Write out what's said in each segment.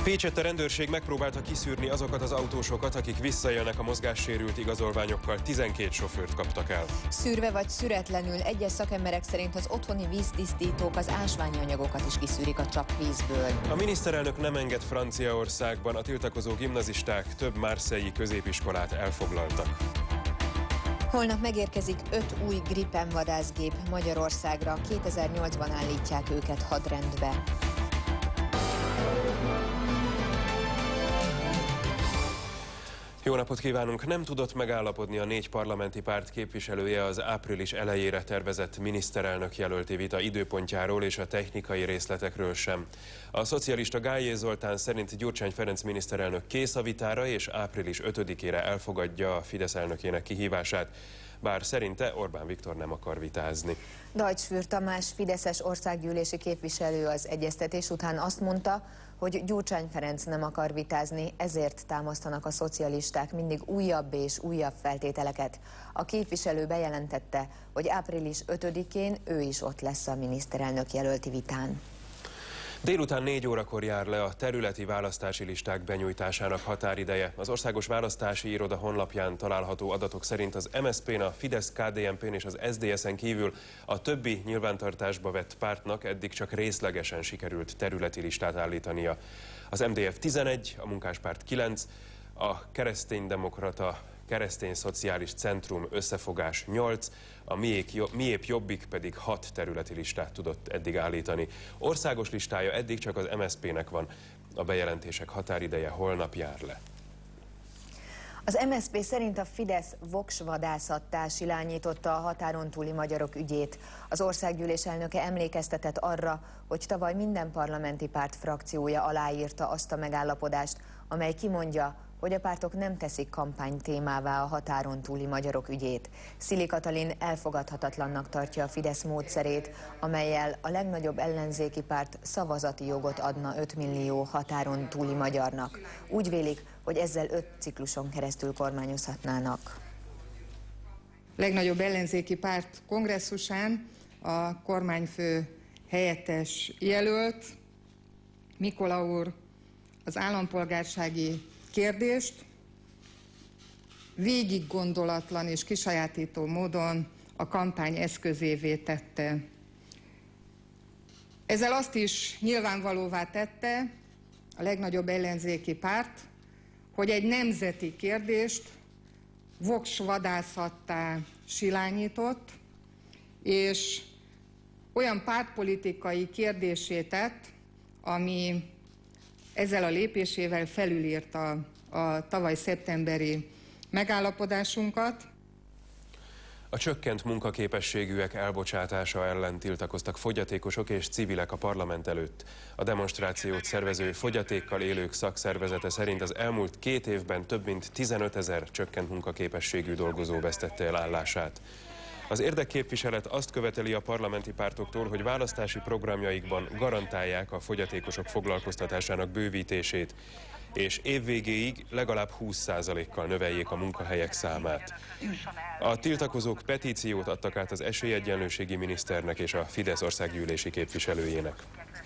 Pécsett a rendőrség megpróbálta kiszűrni azokat az autósokat, akik visszaélnek a mozgássérült igazolványokkal. 12 sofőrt kaptak el. Szűrve vagy szüretlenül, egyes szakemberek szerint az otthoni víztisztítók az ásványi anyagokat is kiszűrik a csappvízből. A miniszterelnök nem enged Franciaországban, a tiltakozó gimnazisták több marseille középiskolát elfoglaltak. Holnap megérkezik 5 új Gripen vadászgép Magyarországra, 2008-ban állítják őket hadrendbe. Jó napot kívánunk! Nem tudott megállapodni a 4 parlamenti párt képviselője az április elejére tervezett miniszterelnök jelölti vita időpontjáról és a technikai részletekről sem. A szocialista Gályé Zoltán szerint Gyurcsány Ferenc miniszterelnök kész a vitára és április 5-ére elfogadja a Fidesz elnökének kihívását, bár szerinte Orbán Viktor nem akar vitázni. Deutschfür Tamás fideszes országgyűlési képviselő az egyeztetés után azt mondta, hogy Gyurcsány Ferenc nem akar vitázni, ezért támasztanak a szocialisták mindig újabb és újabb feltételeket. A képviselő bejelentette, hogy április 5-én ő is ott lesz a miniszterelnök jelölti vitán. Délután 4 órakor jár le a területi választási listák benyújtásának határideje. Az Országos Választási Iroda honlapján található adatok szerint az MSZP-n, a Fidesz-KDNP-n és az SZDSZ-en kívül a többi nyilvántartásba vett pártnak eddig csak részlegesen sikerült területi listát állítania. Az MDF 11, a Munkáspárt 9, a Kereszténydemokrata Keresztény Szociális Centrum Összefogás 8, a Miép Jobbik pedig 6 területi listát tudott eddig állítani. Országos listája eddig csak az MSZP-nek van. A bejelentések határideje holnap jár le. Az MSZP szerint a Fidesz voksvadászattá silányította a határon túli magyarok ügyét. Az országgyűlés elnöke emlékeztetett arra, hogy tavaly minden parlamenti párt frakciója aláírta azt a megállapodást, amely kimondja, hogy a pártok nem teszik kampány témává a határon túli magyarok ügyét. Szili Katalin elfogadhatatlannak tartja a Fidesz módszerét, amellyel a legnagyobb ellenzéki párt szavazati jogot adna 5 millió határon túli magyarnak. Úgy vélik, hogy ezzel 5 cikluson keresztül kormányozhatnának. A legnagyobb ellenzéki párt kongresszusán a kormányfő helyettes jelölt, Mikola úr, az állampolgársági kérdést végig gondolatlan és kisajátító módon a kampány eszközévé tette. Ezzel azt is nyilvánvalóvá tette a legnagyobb ellenzéki párt, hogy egy nemzeti kérdést voksvadászattá silányított, és olyan pártpolitikai kérdéssé tett, ami ezzel a lépésével felülírta a tavaly szeptemberi megállapodásunkat. A csökkent munkaképességűek elbocsátása ellen tiltakoztak fogyatékosok és civilek a parlament előtt. A demonstrációt szervező fogyatékkal élők szakszervezete szerint az elmúlt 2 évben több mint 15 000 csökkent munkaképességű dolgozó vesztette el állását. Az érdekképviselet azt követeli a parlamenti pártoktól, hogy választási programjaikban garantálják a fogyatékosok foglalkoztatásának bővítését, és évvégéig legalább 20%-kal növeljék a munkahelyek számát. A tiltakozók petíciót adtak át az esélyegyenlőségi miniszternek és a Fidesz országgyűlési képviselőjének.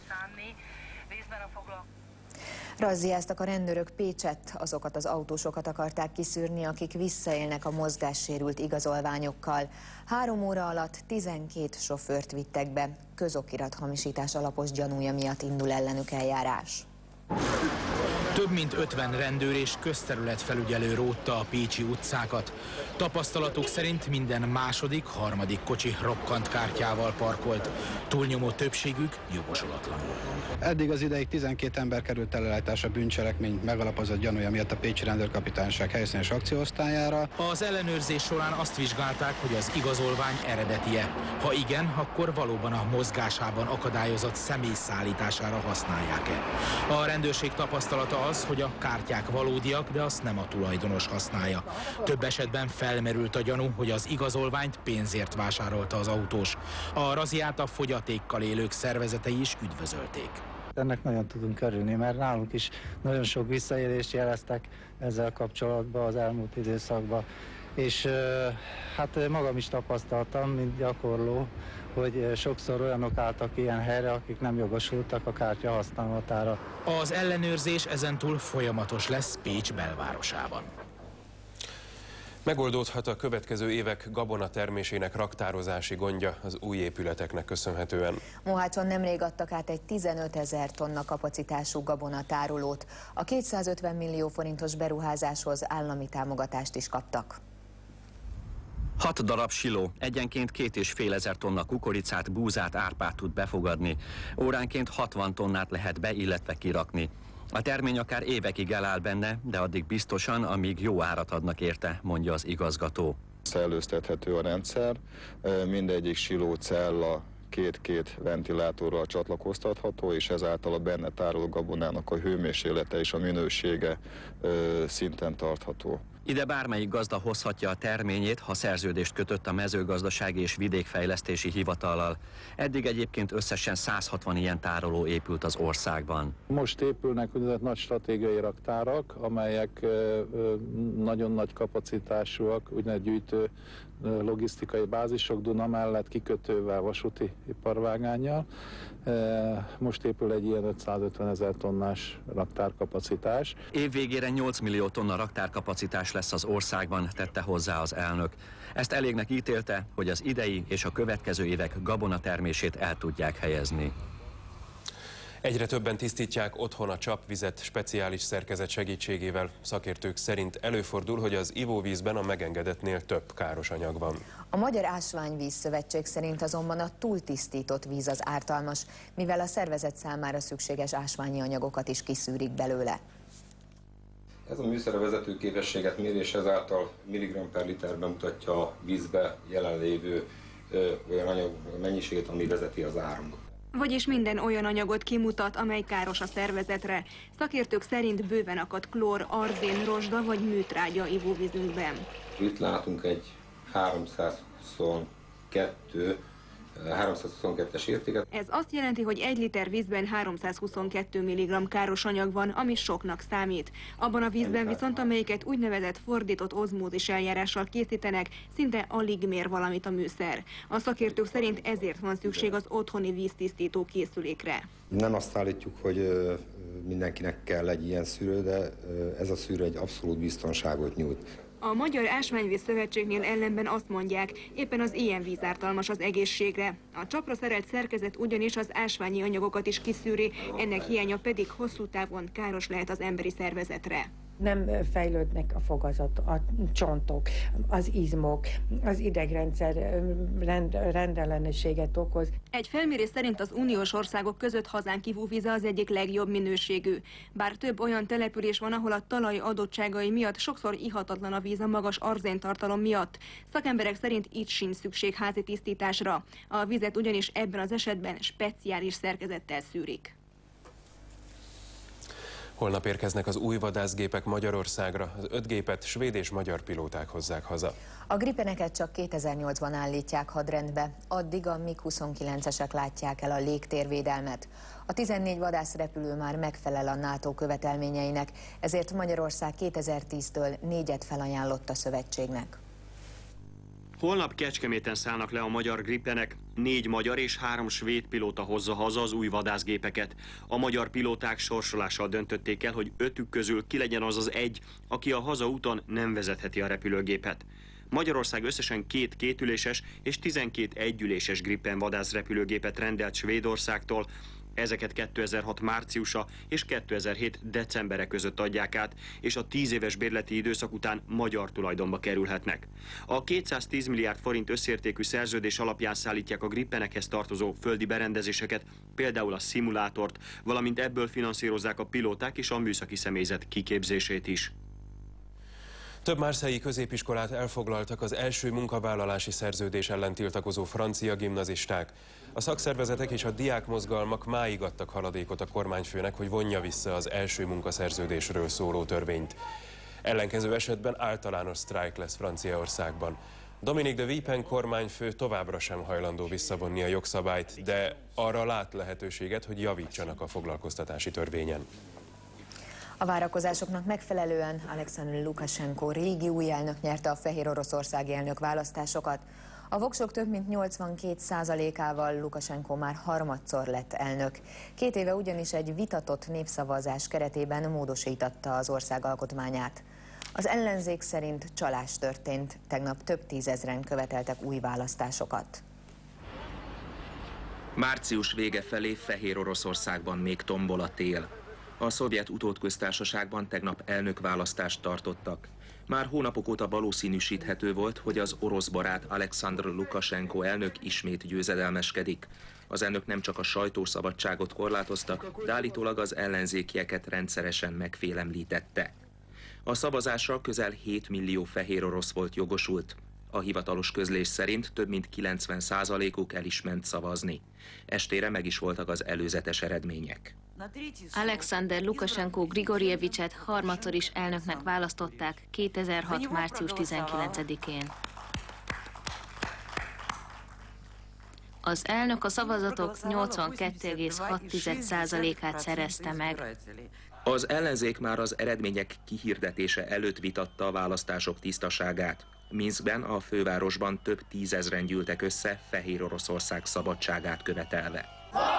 Razziáztak a rendőrök Pécsett, azokat az autósokat akarták kiszűrni, akik visszaélnek a mozgássérült igazolványokkal. 3 óra alatt 12 sofőrt vittek be, közokirathamisítás alapos gyanúja miatt indul ellenük eljárás. Több mint 50 rendőr és közterületfelügyelő rótta a pécsi utcákat. Tapasztalatuk szerint minden második, harmadik kocsi rokkant kártyával parkolt. Túlnyomó többségük jogosulatlanul. Eddig az ideig 12 ember került elrejtésre bűncselekmény megalapozott gyanúja miatt a pécsi rendőrkapitányság helyszínes akcióosztályára. Az ellenőrzés során azt vizsgálták, hogy az igazolvány eredetie. Ha igen, akkor valóban a mozgásában akadályozott személy szállítására használják-e. A rendőrség tapasztalata az, hogy a kártyák valódiak, de azt nem a tulajdonos használja. Több esetben felmerült a gyanú, hogy az igazolványt pénzért vásárolta az autós. A razziát a fogyatékkal élők szervezetei is üdvözölték. Ennek nagyon tudunk örülni, mert nálunk is nagyon sok visszaélést jeleztek ezzel kapcsolatban az elmúlt időszakban. És hát magam is tapasztaltam, mint gyakorló, hogy sokszor olyanok álltak ilyen helyre, akik nem jogosultak a kártya használatára. Az ellenőrzés ezentúl folyamatos lesz Pécs belvárosában. Megoldódhat a következő évek gabonatermésének raktározási gondja az új épületeknek köszönhetően. Mohácson nemrég adtak át egy 15 000 tonna kapacitású gabonatárolót. A 250 millió forintos beruházáshoz állami támogatást is kaptak. 6 darab siló, egyenként 2500 tonna kukoricát, búzát, árpát tud befogadni. Óránként 60 tonnát lehet be, illetve kirakni. A termény akár évekig eláll benne, de addig biztosan, amíg jó árat adnak érte, mondja az igazgató. Szellőztethető a rendszer, mindegyik silócella két ventilátorral csatlakoztatható, és ezáltal a benne tároló gabonának a hőmérséklete és a minősége szinten tartható. Ide bármelyik gazda hozhatja a terményét, ha szerződést kötött a Mezőgazdasági és Vidékfejlesztési Hivatallal. Eddig egyébként összesen 160 ilyen tároló épült az országban. Most épülnek úgynevezett nagy stratégiai raktárak, amelyek nagyon nagy kapacitásúak, úgynevezett gyűjtő logisztikai bázisok Duna mellett kikötővel, vasúti iparvágánnyal. Most épül egy ilyen 550 000 tonnás raktárkapacitás. Év végére 8 millió tonna raktárkapacitás lesz az országban, tette hozzá az elnök. Ezt elégnek ítélte, hogy az idei és a következő évek gabonatermését el tudják helyezni. Egyre többen tisztítják otthon a csapvizet speciális szerkezet segítségével. Szakértők szerint előfordul, hogy az ivóvízben a megengedetnél több káros anyag van. A Magyar Ásványvíz Szövetség szerint azonban a túltisztított víz az ártalmas, mivel a szervezet számára szükséges ásványi anyagokat is kiszűrik belőle. Ez a műszer a vezetőképességet méri, és ezáltal milligramm per literben mutatja a vízbe jelenlévő olyan anyag mennyiségét, ami vezeti az áramot. Vagyis minden olyan anyagot kimutat, amely káros a szervezetre. Szakértők szerint bőven akad klór, arzén, rozsda vagy műtrágya ivóvízünkben. Itt látunk egy 322-es értéket. Ez azt jelenti, hogy 1 liter vízben 322 mg káros anyag van, ami soknak számít. Abban a vízben viszont, amelyiket úgynevezett fordított ozmózis eljárással készítenek, szinte alig mér valamit a műszer. A szakértők szerint ezért van szükség az otthoni víztisztító készülékre. Nem azt állítjuk, hogy mindenkinek kell egy ilyen szűrő, de ez a szűrő egy abszolút biztonságot nyújt. A Magyar Ásványvíz Szövetségnél ellenben azt mondják, éppen az ilyen víz ártalmas az egészségre. A csapra szerelt szerkezet ugyanis az ásványi anyagokat is kiszűri, ennek hiánya pedig hosszú távon káros lehet az emberi szervezetre. Nem fejlődnek a fogazat, a csontok, az izmok, az idegrendszer rendellenességet okoz. Egy felmérés szerint az uniós országok között hazánk ivóvíze az egyik legjobb minőségű. Bár több olyan település van, ahol a talaj adottságai miatt sokszor ihatatlan a víz a magas arzéntartalom miatt. Szakemberek szerint itt sincs szükség házi tisztításra. A vizet ugyanis ebben az esetben speciális szerkezettel szűrik. Holnap érkeznek az új vadászgépek Magyarországra. Az 5 gépet svéd és magyar pilóták hozzák haza. A Gripeneket csak 2008-ban állítják hadrendbe, addig a MiG-29-esek látják el a légtérvédelmet. A 14 vadászrepülő már megfelel a NATO követelményeinek, ezért Magyarország 2010-től 4-et felajánlott a szövetségnek. Holnap Kecskeméten szállnak le a magyar Gripenek. 4 magyar és 3 svéd pilóta hozza haza az új vadászgépeket. A magyar pilóták sorsolással döntötték el, hogy 5-ük közül ki legyen az az egy, aki a hazaúton nem vezetheti a repülőgépet. Magyarország összesen 2 kétüléses és 12 együléses Gripen vadászrepülőgépet rendelt Svédországtól. Ezeket 2006 márciusa és 2007 decembere között adják át, és a 10 éves bérleti időszak után magyar tulajdonba kerülhetnek. A 210 milliárd forint összértékű szerződés alapján szállítják a Gripenekhez tartozó földi berendezéseket, például a szimulátort, valamint ebből finanszírozzák a pilóták és a műszaki személyzet kiképzését is. Több marseille-i középiskolát elfoglaltak az első munkavállalási szerződés ellen tiltakozó francia gimnazisták. A szakszervezetek és a diákmozgalmak máig adtak haladékot a kormányfőnek, hogy vonja vissza az első munkaszerződésről szóló törvényt. Ellenkező esetben általános sztrájk lesz Franciaországban. Dominique de Villepin kormányfő továbbra sem hajlandó visszavonni a jogszabályt, de arra lát lehetőséget, hogy javítsanak a foglalkoztatási törvényen. A várakozásoknak megfelelően Alexander Lukashenko régi új elnök nyerte a Fehéroroszországi elnök választásokat. A voksok több mint 82%-ával Lukasenko már harmadszor lett elnök. 2 éve ugyanis egy vitatott népszavazás keretében módosítatta az ország alkotmányát. Az ellenzék szerint csalás történt, tegnap több tízezren követeltek új választásokat. Március vége felé Fehér Oroszországban még tombol a tél. A szovjet utódköztársaságban tegnap elnökválasztást tartottak. Már hónapok óta valószínűsíthető volt, hogy az orosz barát Alekszandr Lukasenko elnök ismét győzedelmeskedik. Az elnök nem csak a sajtószabadságot korlátozta, de állítólag az ellenzékieket rendszeresen megfélemlítette. A szavazásra közel 7 millió fehér orosz volt jogosult. A hivatalos közlés szerint több mint 90%-uk el is ment szavazni. Estére meg is voltak az előzetes eredmények. Alekszandr Lukasenko Grigorjevicset harmadszor is elnöknek választották 2006. március 19-én. Az elnök a szavazatok 82,6%-át szerezte meg. Az ellenzék már az eredmények kihirdetése előtt vitatta a választások tisztaságát. Minszkben, a fővárosban több tízezren gyűltek össze Fehér Oroszország szabadságát követelve.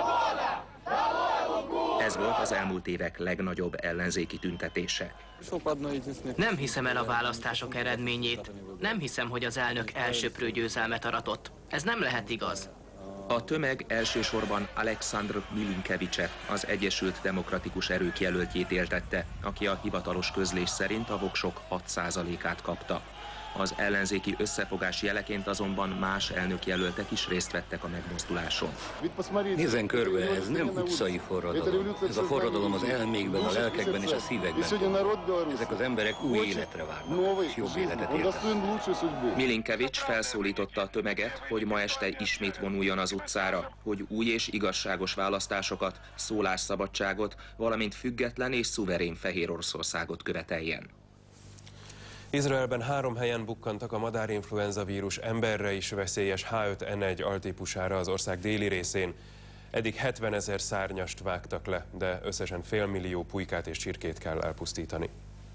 Ez volt az elmúlt évek legnagyobb ellenzéki tüntetése. Nem hiszem el a választások eredményét. Nem hiszem, hogy az elnök elsöprő győzelmet aratott. Ez nem lehet igaz. A tömeg elsősorban Alekszandr Milinkevicset, az Egyesült Demokratikus Erők jelöltjét éltette, aki a hivatalos közlés szerint a voksok 6%-át kapta. Az ellenzéki összefogás jeleként azonban más elnökjelöltek is részt vettek a megmozduláson. Nézzen körbe, ez nem utcai forradalom. Ez a forradalom az elmékben, a lelkekben és a szívekben. Ezek az emberek új életre várnak, és jobb életet élnek. Milinkevics felszólította a tömeget, hogy ma este ismét vonuljon az utcára, hogy új és igazságos választásokat, szólásszabadságot, valamint független és szuverén Fehér Oroszországot követeljen. Izraelben 3 helyen bukkantak a madárinfluenza vírus emberre is veszélyes H5N1 altípusára az ország déli részén. Eddig 70 000 szárnyast vágtak le, de összesen félmillió pulykát és csirkét kell elpusztítani.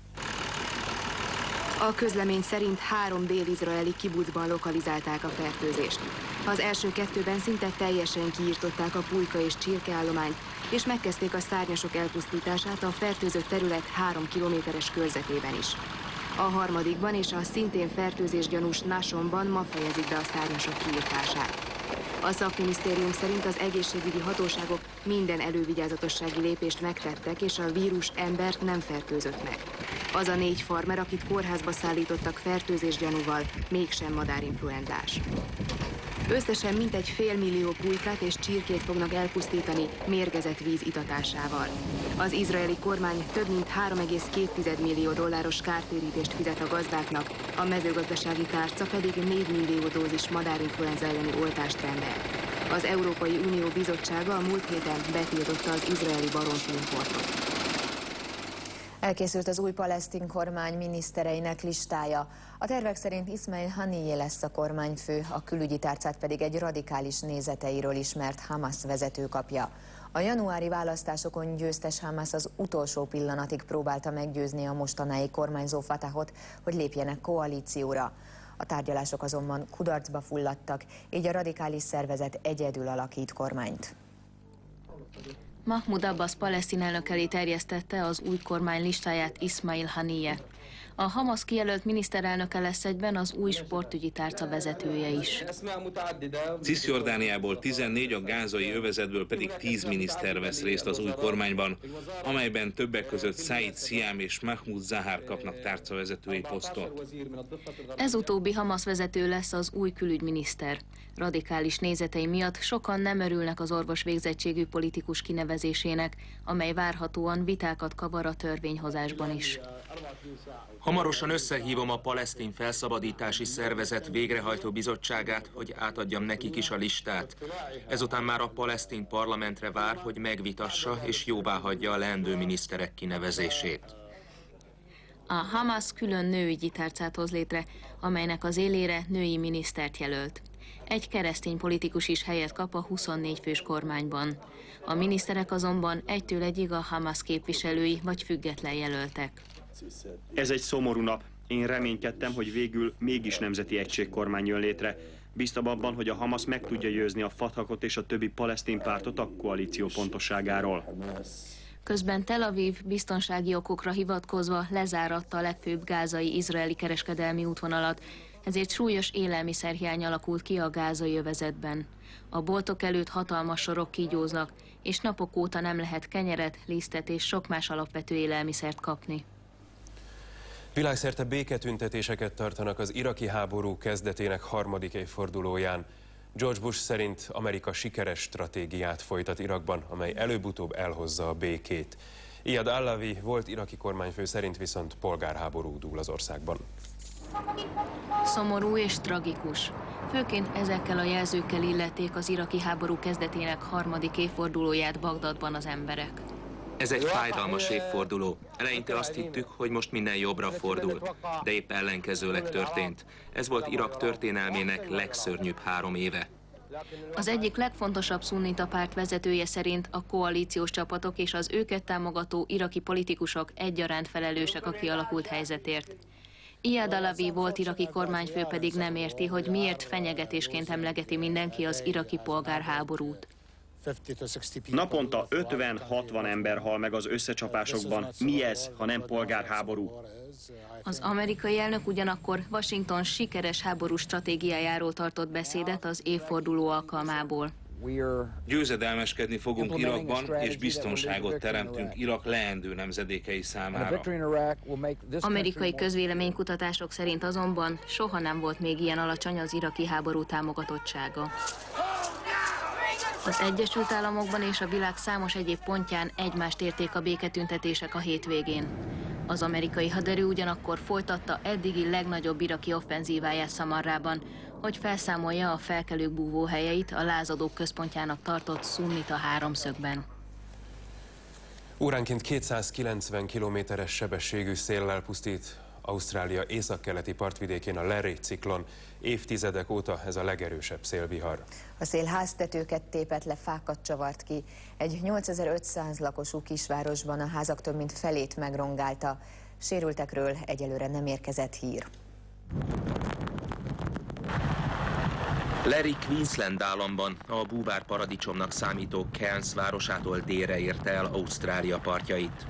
A közlemény szerint 3 dél-izraeli kibucban lokalizálták a fertőzést. Az első 2-ben szinte teljesen kiirtották a pulyka és csirkeállományt, és megkezdték a szárnyasok elpusztítását a fertőzött terület 3 kilométeres körzetében is. A harmadikban és a szintén fertőzésgyanús Nasonban ma fejezik be a szárnyasok kiirtását. A szakminisztérium szerint az egészségügyi hatóságok minden elővigyázatossági lépést megtettek, és a vírus embert nem fertőzött meg. Az a 4 farmer, akit kórházba szállítottak fertőzésgyanúval, mégsem madárinfluenzás. Összesen mintegy félmillió pulykát és csirkét fognak elpusztítani mérgezett víz itatásával. Az izraeli kormány több mint $3,2 millió kártérítést fizet a gazdáknak, a mezőgazdasági tárca pedig 4 millió dózis madárinfluenza elleni oltást rendel. Az Európai Unió bizottsága a múlt héten betiltotta az izraeli baromfiimportot. Elkészült az új palesztin kormány minisztereinek listája. A tervek szerint Ismail Haniyeh lesz a kormányfő, a külügyi tárcát pedig egy radikális nézeteiről ismert Hamas vezető kapja. A januári választásokon győztes Hamas az utolsó pillanatig próbálta meggyőzni a mostanáig kormányzó Fatahot, hogy lépjenek koalícióra. A tárgyalások azonban kudarcba fulladtak, így a radikális szervezet egyedül alakít kormányt. Mahmoud Abbas palesztin elnök elé terjesztette az új kormány listáját Ismail Haniyeh. A Hamas kijelölt miniszterelnöke lesz egyben az új sportügyi tárca vezetője is. Cisjordániából 14, a gázai övezetből pedig 10 miniszter vesz részt az új kormányban, amelyben többek között Said Siam és Mahmoud Zahar kapnak tárcavezetői posztot. Ez utóbbi Hamas vezető lesz az új külügyminiszter. Radikális nézetei miatt sokan nem örülnek az orvosvégzettségű politikus kinevezésének, amely várhatóan vitákat kavar a törvényhozásban is. Hamarosan összehívom a palesztin felszabadítási szervezet végrehajtó bizottságát, hogy átadjam nekik is a listát. Ezután már a palesztin parlamentre vár, hogy megvitassa és jóváhagyja a leendő miniszterek kinevezését. A Hamas külön nőügyi tárcát hoz létre, amelynek az élére női minisztert jelölt. Egy keresztény politikus is helyet kap a 24 fős kormányban. A miniszterek azonban 1-től 1-ig a Hamas képviselői vagy független jelöltek. Ez egy szomorú nap. Én reménykedtem, hogy végül mégis nemzeti egységkormány jön létre, Biztabb abban, hogy a Hamas meg tudja győzni a Fatahot és a többi palesztin pártot a koalíció pontosságáról. Közben Tel Aviv biztonsági okokra hivatkozva lezáratta a legfőbb gázai izraeli kereskedelmi útvonalat, ezért súlyos élelmiszerhiány alakult ki a gázai övezetben. A boltok előtt hatalmas sorok kígyóznak, és napok óta nem lehet kenyeret, lisztet és sok más alapvető élelmiszert kapni. Világszerte béketüntetéseket tartanak az iraki háború kezdetének 3. évfordulóján. George Bush szerint Amerika sikeres stratégiát folytat Irakban, amely előbb-utóbb elhozza a békét. Iyad Allawi volt iraki kormányfő szerint viszont polgárháború dúl az országban. Szomorú és tragikus. Főként ezekkel a jelzőkkel illették az iraki háború kezdetének 3. évfordulóját Bagdadban az emberek. Ez egy fájdalmas évforduló. Eleinte azt hittük, hogy most minden jobbra fordul, de épp ellenkezőleg történt. Ez volt Irak történelmének legszörnyűbb 3 éve. Az egyik legfontosabb szunnita párt vezetője szerint a koalíciós csapatok és az őket támogató iraki politikusok egyaránt felelősek a kialakult helyzetért. Iyad Allawi volt iraki kormányfő pedig nem érti, hogy miért fenyegetésként emlegeti mindenki az iraki polgárháborút. Naponta 50-60 ember hal meg az összecsapásokban. Mi ez, ha nem polgárháború? Az amerikai elnök ugyanakkor Washington sikeres háborús stratégiájáról tartott beszédet az évforduló alkalmából. Győzedelmeskedni fogunk Irakban, és biztonságot teremtünk Irak leendő nemzedékei számára. Amerikai közvéleménykutatások szerint azonban soha nem volt még ilyen alacsony az iraki háború támogatottsága. Az Egyesült Államokban és a világ számos egyéb pontján egymást érték a béketüntetések a hétvégén. Az amerikai haderő ugyanakkor folytatta eddigi legnagyobb iraki offenzíváját Szamarrában, hogy felszámolja a felkelők búvóhelyeit a lázadók központjának tartott szunnita háromszögben. Óránként 290 kilométeres sebességű széllel pusztít Ausztrália északkeleti partvidékén a Larry ciklon. Évtizedek óta ez a legerősebb szélvihar. A szél háztetőket tépett le, fákat csavart ki. Egy 8500 lakosú kisvárosban a házak több mint felét megrongálta. Sérültekről egyelőre nem érkezett hír. Larry Queensland államban, a búvár paradicsomnak számító Cairns városától délre érte el Ausztrália partjait.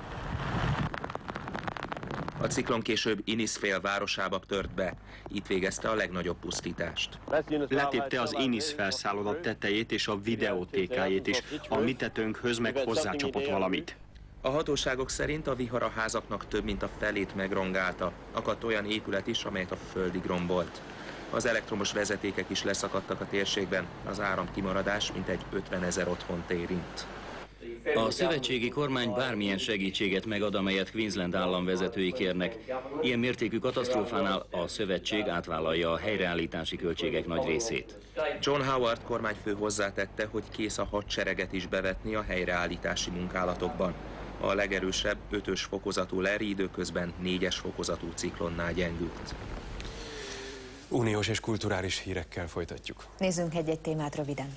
A ciklon később Innisfail városába tört be, itt végezte a legnagyobb pusztítást. Letépte az Innisfail szálloda tetejét és a videótékájét is, a mi tetőnkhöz meg hozzácsapott valamit. A hatóságok szerint a vihar a házaknak több mint a felét megrongálta, akadt olyan épület is, amelyet a földig rombolt. Az elektromos vezetékek is leszakadtak a térségben, az áramkimaradás mintegy 50 000 otthont érint. A szövetségi kormány bármilyen segítséget megad, amelyet Queensland állam vezetői kérnek. Ilyen mértékű katasztrófánál a szövetség átvállalja a helyreállítási költségek nagy részét. John Howard kormányfő hozzátette, hogy kész a hadsereget is bevetni a helyreállítási munkálatokban. A legerősebb 5-ös fokozatú Larry időközben 4-es fokozatú ciklonnál gyengült. Uniós és kulturális hírekkel folytatjuk. Nézzünk egy-egy témát röviden.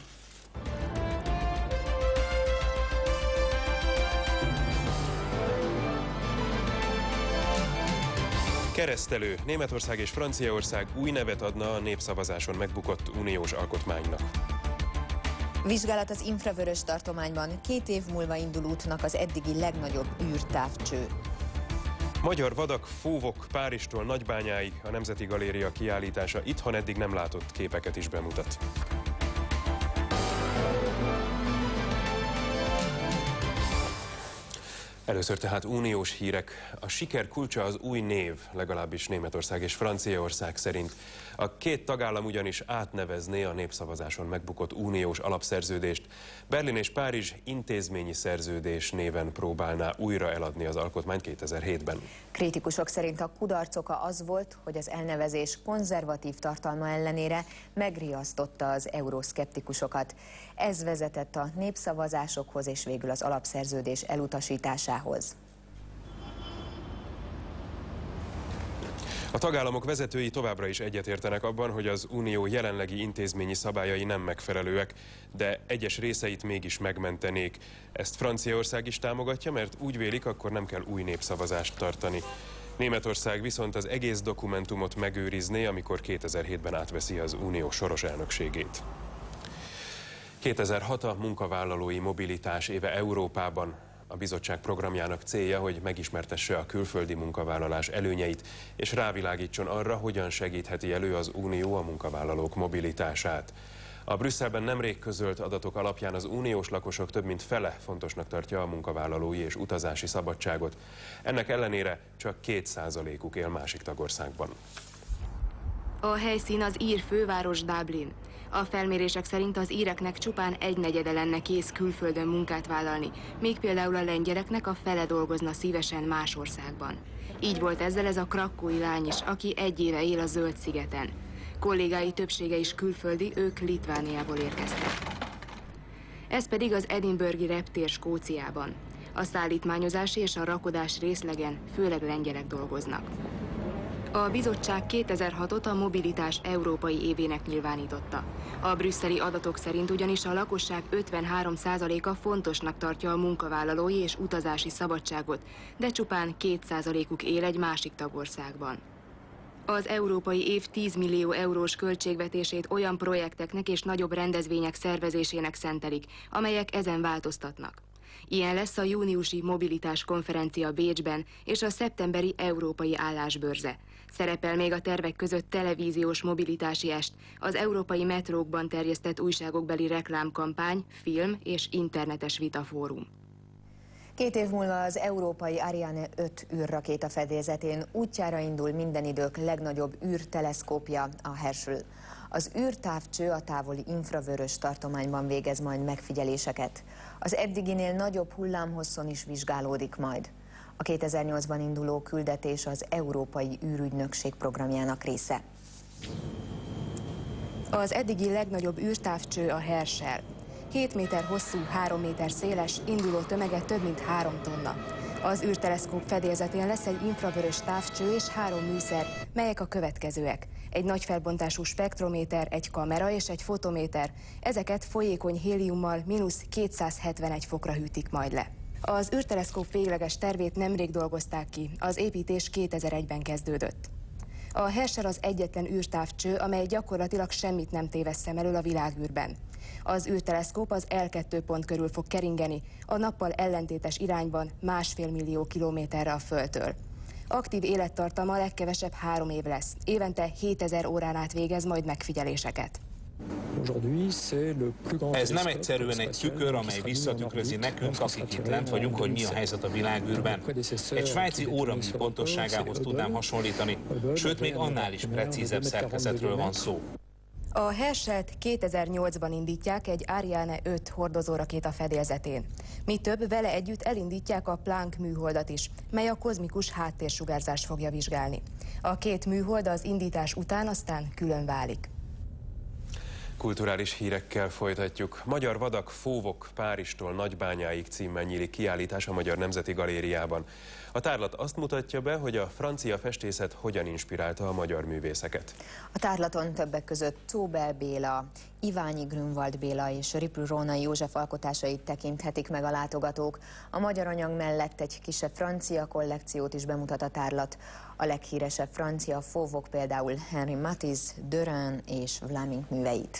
Keresztelő. Németország és Franciaország új nevet adna a népszavazáson megbukott uniós alkotmánynak. Vizsgálat az infravörös tartományban. 2 év múlva indul útnak az eddigi legnagyobb űrtávcső. Magyar vadak, fóvok Párizstól Nagybányáig, a Nemzeti Galéria kiállítása itthon eddig nem látott képeket is bemutat. Először tehát uniós hírek. A siker kulcsa az új név, legalábbis Németország és Franciaország szerint. A két tagállam ugyanis átnevezné a népszavazáson megbukott uniós alapszerződést. Berlin és Párizs intézményi szerződés néven próbálná újra eladni az alkotmányt 2007-ben. Kritikusok szerint a kudarc oka az volt, hogy az elnevezés konzervatív tartalma ellenére megriasztotta az euroszkeptikusokat. Ez vezetett a népszavazásokhoz és végül az alapszerződés elutasításához. A tagállamok vezetői továbbra is egyetértenek abban, hogy az unió jelenlegi intézményi szabályai nem megfelelőek, de egyes részeit mégis megmentenék. Ezt Franciaország is támogatja, mert úgy vélik, akkor nem kell új népszavazást tartani. Németország viszont az egész dokumentumot megőrizné, amikor 2007-ben átveszi az unió soros elnökségét. 2006 a munkavállalói mobilitás éve Európában. A bizottság programjának célja, hogy megismertesse a külföldi munkavállalás előnyeit, és rávilágítson arra, hogyan segítheti elő az unió a munkavállalók mobilitását. A Brüsszelben nemrég közölt adatok alapján az uniós lakosok több mint fele fontosnak tartja a munkavállalói és utazási szabadságot. Ennek ellenére csak 2%-uk él másik tagországban. A helyszín az ír főváros Dublin. A felmérések szerint az íreknek csupán 1/4 lenne kész külföldön munkát vállalni, míg például a lengyeleknek a fele dolgozna szívesen más országban. Így volt ezzel ez a krakkói lány is, aki 1 éve él a Zöld-szigeten. Kollégái többsége is külföldi, ők Litvániából érkeztek. Ez pedig az Edinburghi reptér Skóciában. A szállítmányozási és a rakodás részlegen főleg lengyelek dolgoznak. A bizottság 2006-ot a mobilitás európai évének nyilvánította. A brüsszeli adatok szerint ugyanis a lakosság 53%-a fontosnak tartja a munkavállalói és utazási szabadságot, de csupán 2%-uk él egy másik tagországban. Az európai év 10 millió eurós költségvetését olyan projekteknek és nagyobb rendezvények szervezésének szentelik, amelyek ezen változtatnak. Ilyen lesz a júniusi mobilitás konferencia Bécsben és a szeptemberi európai állásbörze. Szerepel még a tervek között televíziós mobilitási est, az európai metrókban terjesztett újságokbeli reklámkampány, film és internetes vitafórum. 2 év múlva az európai Ariane 5 űrrakéta fedélzetén útjára indul minden idők legnagyobb űrteleszkópja, a Herschel. Az űrtávcső a távoli infravörös tartományban végez majd megfigyeléseket. Az eddiginél nagyobb hullámhosszon is vizsgálódik majd. A 2008-ban induló küldetés az Európai űrügynökség programjának része. Az eddigi legnagyobb űrtávcső a Herschel. 7 méter hosszú, 3 méter széles, induló tömege több mint 3 tonna. Az űrteleszkóp fedélzetén lesz egy infravörös távcső és 3 műszer, melyek a következőek. Egy nagy felbontású spektrométer, egy kamera és egy fotométer. Ezeket folyékony héliummal -271 fokra hűtik majd le. Az űrteleszkóp végleges tervét nemrég dolgozták ki, az építés 2001-ben kezdődött. A Herschel az egyetlen űrtávcső, amely gyakorlatilag semmit nem téveszt szem elől a világűrben. Az űrteleszkóp az L2 pont körül fog keringeni, a nappal ellentétes irányban 1,5 millió kilométerre a Földtől. Aktív élettartama legkevesebb 3 év lesz. Évente 7000 órán át végez majd megfigyeléseket. Ez nem egyszerűen egy tükör, amely visszatükrözi nekünk, akik itt lent vagyunk, hogy mi a helyzet a világűrben. Egy svájci óramű pontosságához tudnám hasonlítani, sőt, még annál is precízebb szerkezetről van szó. A Herschelt 2008-ban indítják egy Ariane 5 hordozórakéta fedélzetén. Mi több, vele együtt elindítják a Planck műholdat is, mely a kozmikus háttérsugárzást fogja vizsgálni. A 2 műhold az indítás után aztán külön válik. Kulturális hírekkel folytatjuk. Magyar vadak, fóvok Párizstól Nagybányáig címmel nyílik kiállítás a Magyar Nemzeti Galériában. A tárlat azt mutatja be, hogy a francia festészet hogyan inspirálta a magyar művészeket. A tárlaton többek között Czóbel Béla, Iványi Grünwald Béla és Riplő Rónai József alkotásait tekinthetik meg a látogatók. A magyar anyag mellett egy kisebb francia kollekciót is bemutat a tárlat. A leghíresebb francia fóvok például Henri Matisse, Derain és Vlaminck műveit.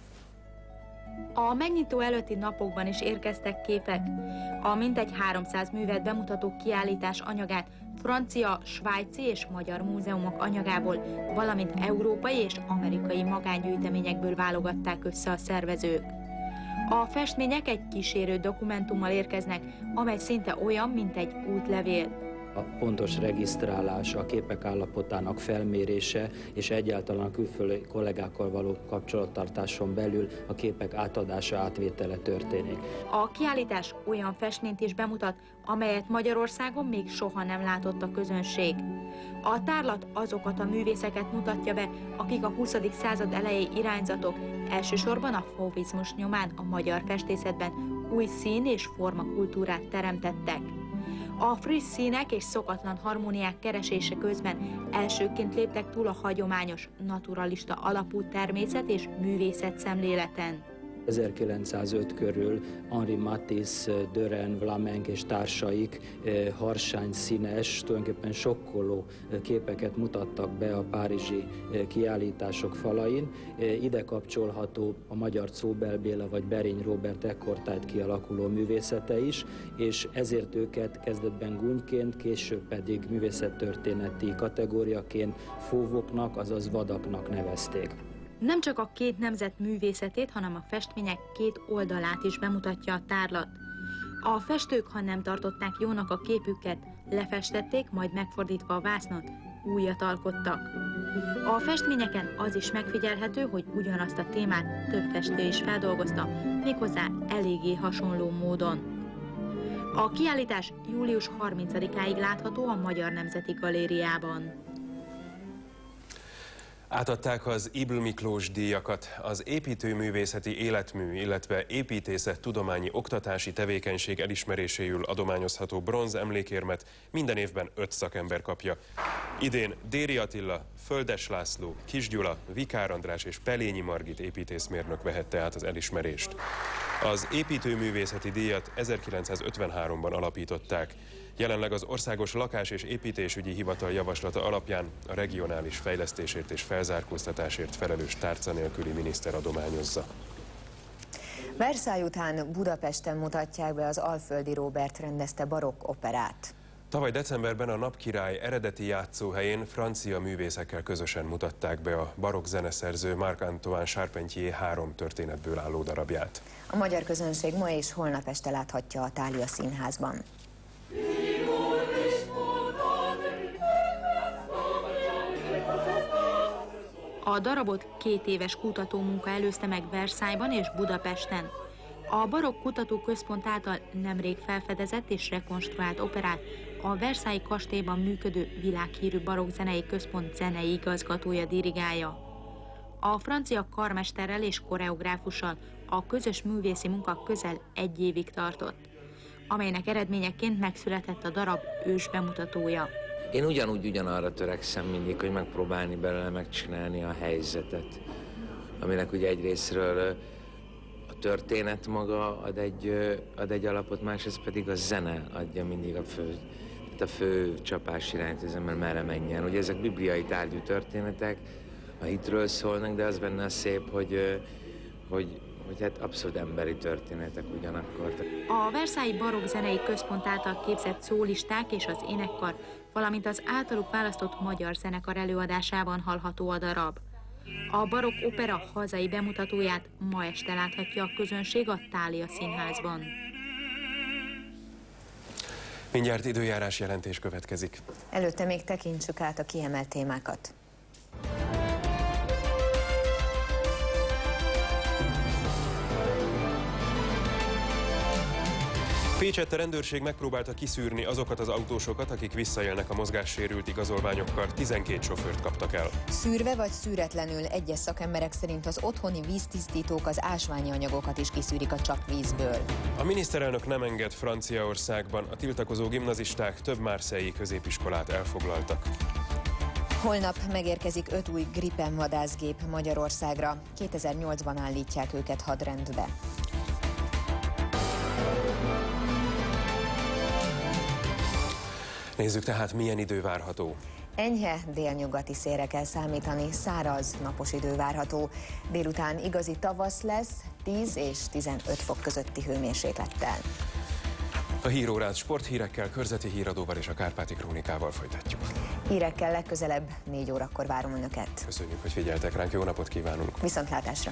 A megnyitó előtti napokban is érkeztek képek. A mintegy 300 művet bemutató kiállítás anyagát francia, svájci és magyar múzeumok anyagából, valamint európai és amerikai magángyűjteményekből válogatták össze a szervezők. A festmények egy kísérő dokumentummal érkeznek, amely szinte olyan, mint egy útlevél. A pontos regisztrálás, a képek állapotának felmérése és egyáltalán a külföldi kollégákkal való kapcsolattartáson belül a képek átadása, átvétele történik. A kiállítás olyan festményt is bemutat, amelyet Magyarországon még soha nem látott a közönség. A tárlat azokat a művészeket mutatja be, akik a 20. század elejé irányzatok, elsősorban a fauvizmus nyomán a magyar festészetben új szín- és formakultúrát teremtettek. A friss színek és szokatlan harmóniák keresése közben elsőként léptek túl a hagyományos, naturalista alapú természet és művészet szemléleten. 1905 körül Henri Matisse, Dörren, Vlaminck és társaik harsány színes, tulajdonképpen sokkoló képeket mutattak be a párizsi kiállítások falain. Ide kapcsolható a magyar Czóbel Béla vagy Berény Róbert ekkortájt kialakuló művészete is, és ezért őket kezdetben gúnyként, később pedig művészettörténeti kategóriaként fóvoknak, azaz vadaknak nevezték. Nem csak a két nemzet művészetét, hanem a festmények két oldalát is bemutatja a tárlat. A festők, ha nem tartották jónak a képüket, lefestették, majd megfordítva a vásznat, újat alkottak. A festményeken az is megfigyelhető, hogy ugyanazt a témát több festő is feldolgozta, méghozzá eléggé hasonló módon. A kiállítás július 30-áig látható a Magyar Nemzeti Galériában. Átadták az Ybl Miklós díjakat. Az építőművészeti életmű, illetve építészettudományi oktatási tevékenység elismeréséül adományozható bronz emlékérmet minden évben 5 szakember kapja. Idén Déri Attila, Földes László, Kis Gyula, Vikár András és Pelényi Margit építészmérnök vehette át az elismerést. Az építőművészeti díjat 1953-ban alapították. Jelenleg az Országos Lakás- és Építésügyi Hivatal javaslata alapján a regionális fejlesztésért és felzárkóztatásért felelős tárca nélküli miniszter adományozza. Versailles után Budapesten mutatják be az Alföldi Róbert rendezte barokk operát. Tavaly decemberben a Napkirály eredeti játszóhelyén francia művészekkel közösen mutatták be a barokk zeneszerző Marc-Antoine Charpentier 3 történetből álló darabját. A magyar közönség ma és holnap este láthatja a Thália Színházban. A darabot 2 éves kutatómunka előzte meg Versailles-ban és Budapesten. A Barokk Kutatóközpont által nemrég felfedezett és rekonstruált operát a Versailles kastélyban működő világhírű barokkzenei központ zenei igazgatója dirigálja. A francia karmesterrel és koreográfussal a közös művészi munka közel 1 évig tartott, amelynek eredményeként megszületett a darab ős bemutatója. Én ugyanarra törekszem mindig, hogy megpróbálni belőle megcsinálni a helyzetet, aminek ugye egyrésztről a történet maga ad egy alapot, másrészt pedig a zene adja mindig a fő csapás irányt, az ember merre menjen. Ugye ezek bibliai tárgyú történetek, a hitről szólnak, de az benne a szép, hogy hát abszolút emberi történetek ugyanakkor. A Versailles Barokk Zenei Központ által képzett szólisták és az énekkar, valamint az általuk választott magyar zenekar előadásában hallható a darab. A barokk opera hazai bemutatóját ma este láthatja a közönség a Thália Színházban. Mindjárt időjárás jelentés következik. Előtte még tekintsük át a kiemelt témákat. Pécsett a rendőrség megpróbálta kiszűrni azokat az autósokat, akik visszaélnek a mozgássérült igazolványokkal. 12 sofőrt kaptak el. Szűrve vagy szűretlenül, egyes szakemberek szerint az otthoni víztisztítók az ásványi anyagokat is kiszűrik a csapvízből. A miniszterelnök nem enged Franciaországban. A tiltakozó gimnazisták több marseille-i középiskolát elfoglaltak. Holnap megérkezik 5 új Gripen vadászgép Magyarországra. 2008-ban állítják őket hadrendbe. Nézzük tehát, milyen idő várható. Enyhe délnyugati szélre kell számítani, száraz, napos idő várható. Délután igazi tavasz lesz, 10 és 15 fok közötti hőmérséklettel. A hírórát sporthírekkel, körzeti híradóval és a Kárpáti Krónikával folytatjuk. Hírekkel legközelebb 4 órakor várom Önöket. Köszönjük, hogy figyeltek ránk, jó napot kívánunk! Viszontlátásra!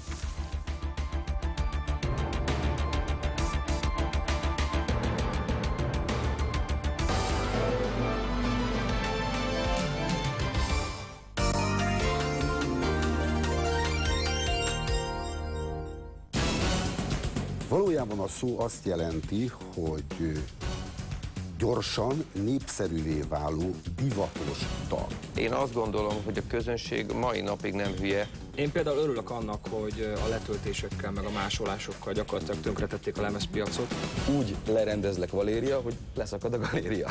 Valójában a szó azt jelenti, hogy gyorsan, népszerűvé váló, divatos dal. Én azt gondolom, hogy a közönség mai napig nem hülye. Én például örülök annak, hogy a letöltésekkel, meg a másolásokkal gyakorlatilag tönkretették a lemezpiacot. Úgy lerendezlek, Valéria, hogy leszakad a galéria.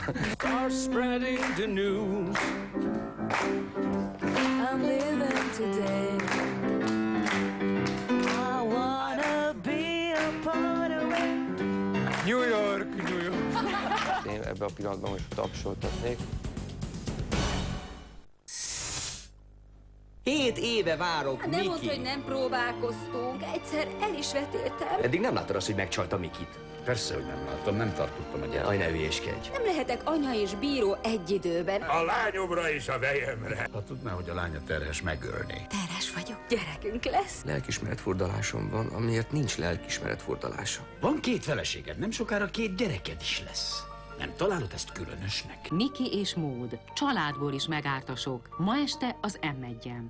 I'm living today. I wanna ebbe a pillanatban most tapsoltatnék. 7 éve várok, Nem Miki. mondd, hogy nem próbálkoztunk. Egyszer el is vetéltem. Eddig nem láttad azt, hogy megcsalta Mikit? Persze, hogy nem láttam, nem tartottam a gyereket. Aj, ne hülyéskedj. Nem lehetek anya és bíró egy időben. A lányomra és a vejemre. Ha tudná, hogy a lánya terhes, megölné. Terhes vagyok, gyerekünk lesz. Lelkismeretfurdalásom van, amiért nincs lelkismeretfurdalása. Van 2 feleséged, nem sokára 2 gyereked is lesz. Nem találod ezt különösnek? Miki és Mód. Családból is megártasok. Ma este az M1-en.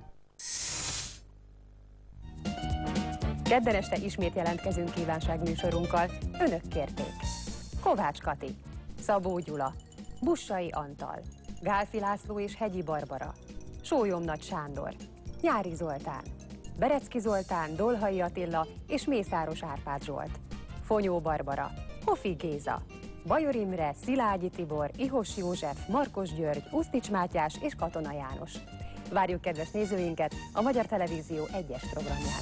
Kedden este ismét jelentkezünk kívánságműsorunkkal. Önök kérték. Kovács Kati, Szabó Gyula, Bussai Antal, Gálfi László és Hegyi Barbara, Sólyomnagy Sándor, Nyári Zoltán, Berecki Zoltán, Dolhai Attila és Mészáros Árpád Zsolt, Fonyó Barbara, Hofi Géza, Bajor Imre, Szilágyi Tibor, Ihos József, Markos György, Usztics Mátyás és Katona János. Várjuk kedves nézőinket a Magyar Televízió 1-es programján.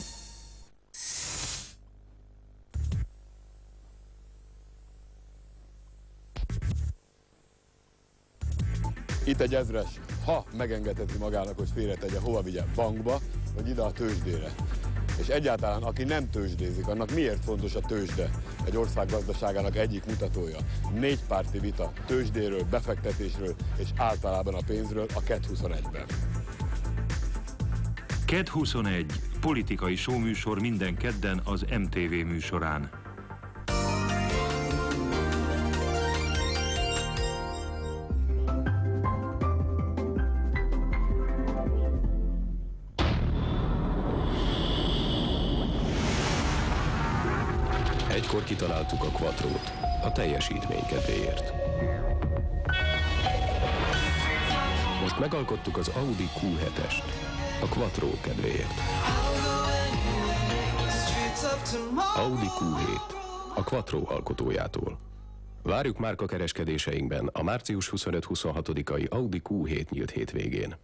Itt egy ezres, ha megengedheti magának, hogy félretegye, hova vigye, bankba, vagy ide a tőzsdére. És egyáltalán, aki nem tőzsdézik, annak miért fontos a tőzsde? Egy ország gazdaságának egyik mutatója. 4 párti vita tőzsdéről, befektetésről és általában a pénzről a KED 21-ben. KED 21. Politikai showműsor minden kedden az MTV műsorán. Egykor kitaláltuk a Quattrót, a teljesítmény kedvéért. Most megalkottuk az Audi Q7-est, a Quattro kedvéért. Audi Q7, a Quattro alkotójától. Várjuk márkakereskedéseinkben a március 25-26-ai Audi Q7 nyílt hétvégén.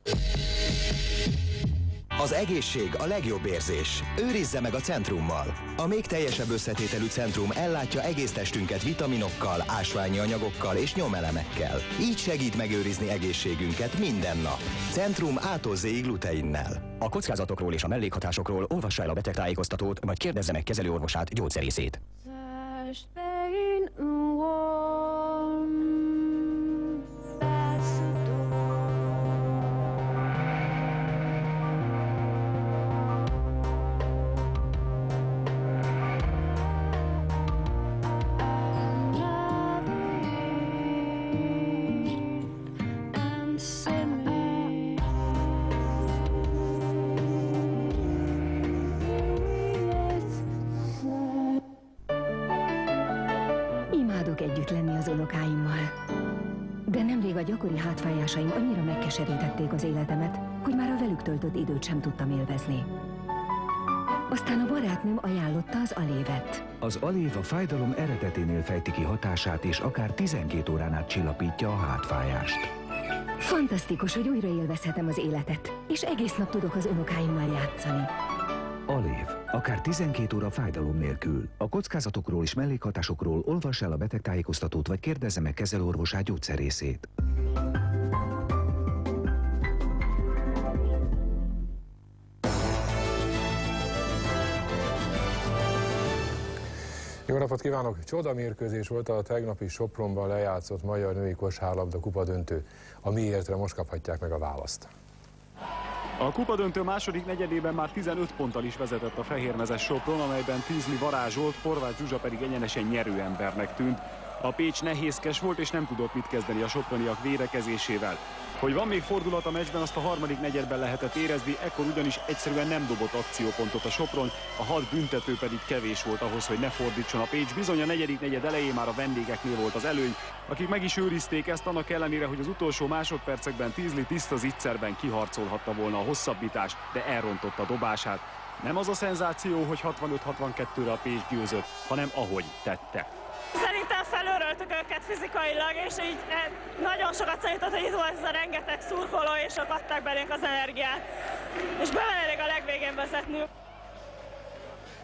Az egészség a legjobb érzés. Őrizze meg a Centrummal. A még teljesebb összetételű Centrum ellátja egész testünket vitaminokkal, ásványi anyagokkal és nyomelemekkel. Így segít megőrizni egészségünket minden nap. Centrum A-tól Z-ig gluteinnel. A kockázatokról és a mellékhatásokról olvassa el a betegtájékoztatót, vagy kérdezze meg kezelőorvosát, gyógyszerészét. Együtt lenni az unokáimmal. De nemrég a gyakori hátfájásaim annyira megkeserítették az életemet, hogy már a velük töltött időt sem tudtam élvezni. Aztán a barátnőm ajánlotta az Alévet. Az Alév a fájdalom eredeténél fejti ki hatását, és akár 12 órán át csillapítja a hátfájást. Fantasztikus, hogy újra élvezhetem az életet, és egész nap tudok az unokáimmal játszani. Alév. Akár 12 óra fájdalom nélkül. A kockázatokról és mellékhatásokról olvass el a betegtájékoztatót, vagy kérdezze meg kezelőorvosát, gyógyszerészét. Jó napot kívánok! Csodamérkőzés volt a tegnapi Sopronban lejátszott magyar női kosárlabda kupadöntő. A miértre most kaphatják meg a választ. A kupadöntő második negyedében már 15 ponttal is vezetett a fehérmezes Sopron, amelyben Tűzli varázsolt, Horváth Zsuzsa pedig egyenesen nyerőembernek tűnt. A Pécs nehézkes volt, és nem tudott mit kezdeni a soproniak védekezésével. Hogy van még fordulat a meccsben, azt a harmadik negyedben lehetett érezni, ekkor ugyanis egyszerűen nem dobott akciópontot a Sopron, a 6 büntető pedig kevés volt ahhoz, hogy ne fordítson a Pécs. Bizony a negyedik negyed elején már a vendégeknél volt az előny, akik meg is őrizték ezt annak ellenére, hogy az utolsó másodpercekben Tűzli tiszta zicserben kiharcolhatta volna a hosszabbítást, de elrontotta dobását. Nem az a szenzáció, hogy 65-62-re a Pécs győzött, hanem ahogy tette. Szerintem felőröltük őket fizikailag, és így nagyon sokat számított, hogy itt volt ez a rengeteg szurkoló, és sok adták belénk az energiát. És bele elég a legvégén vezetni.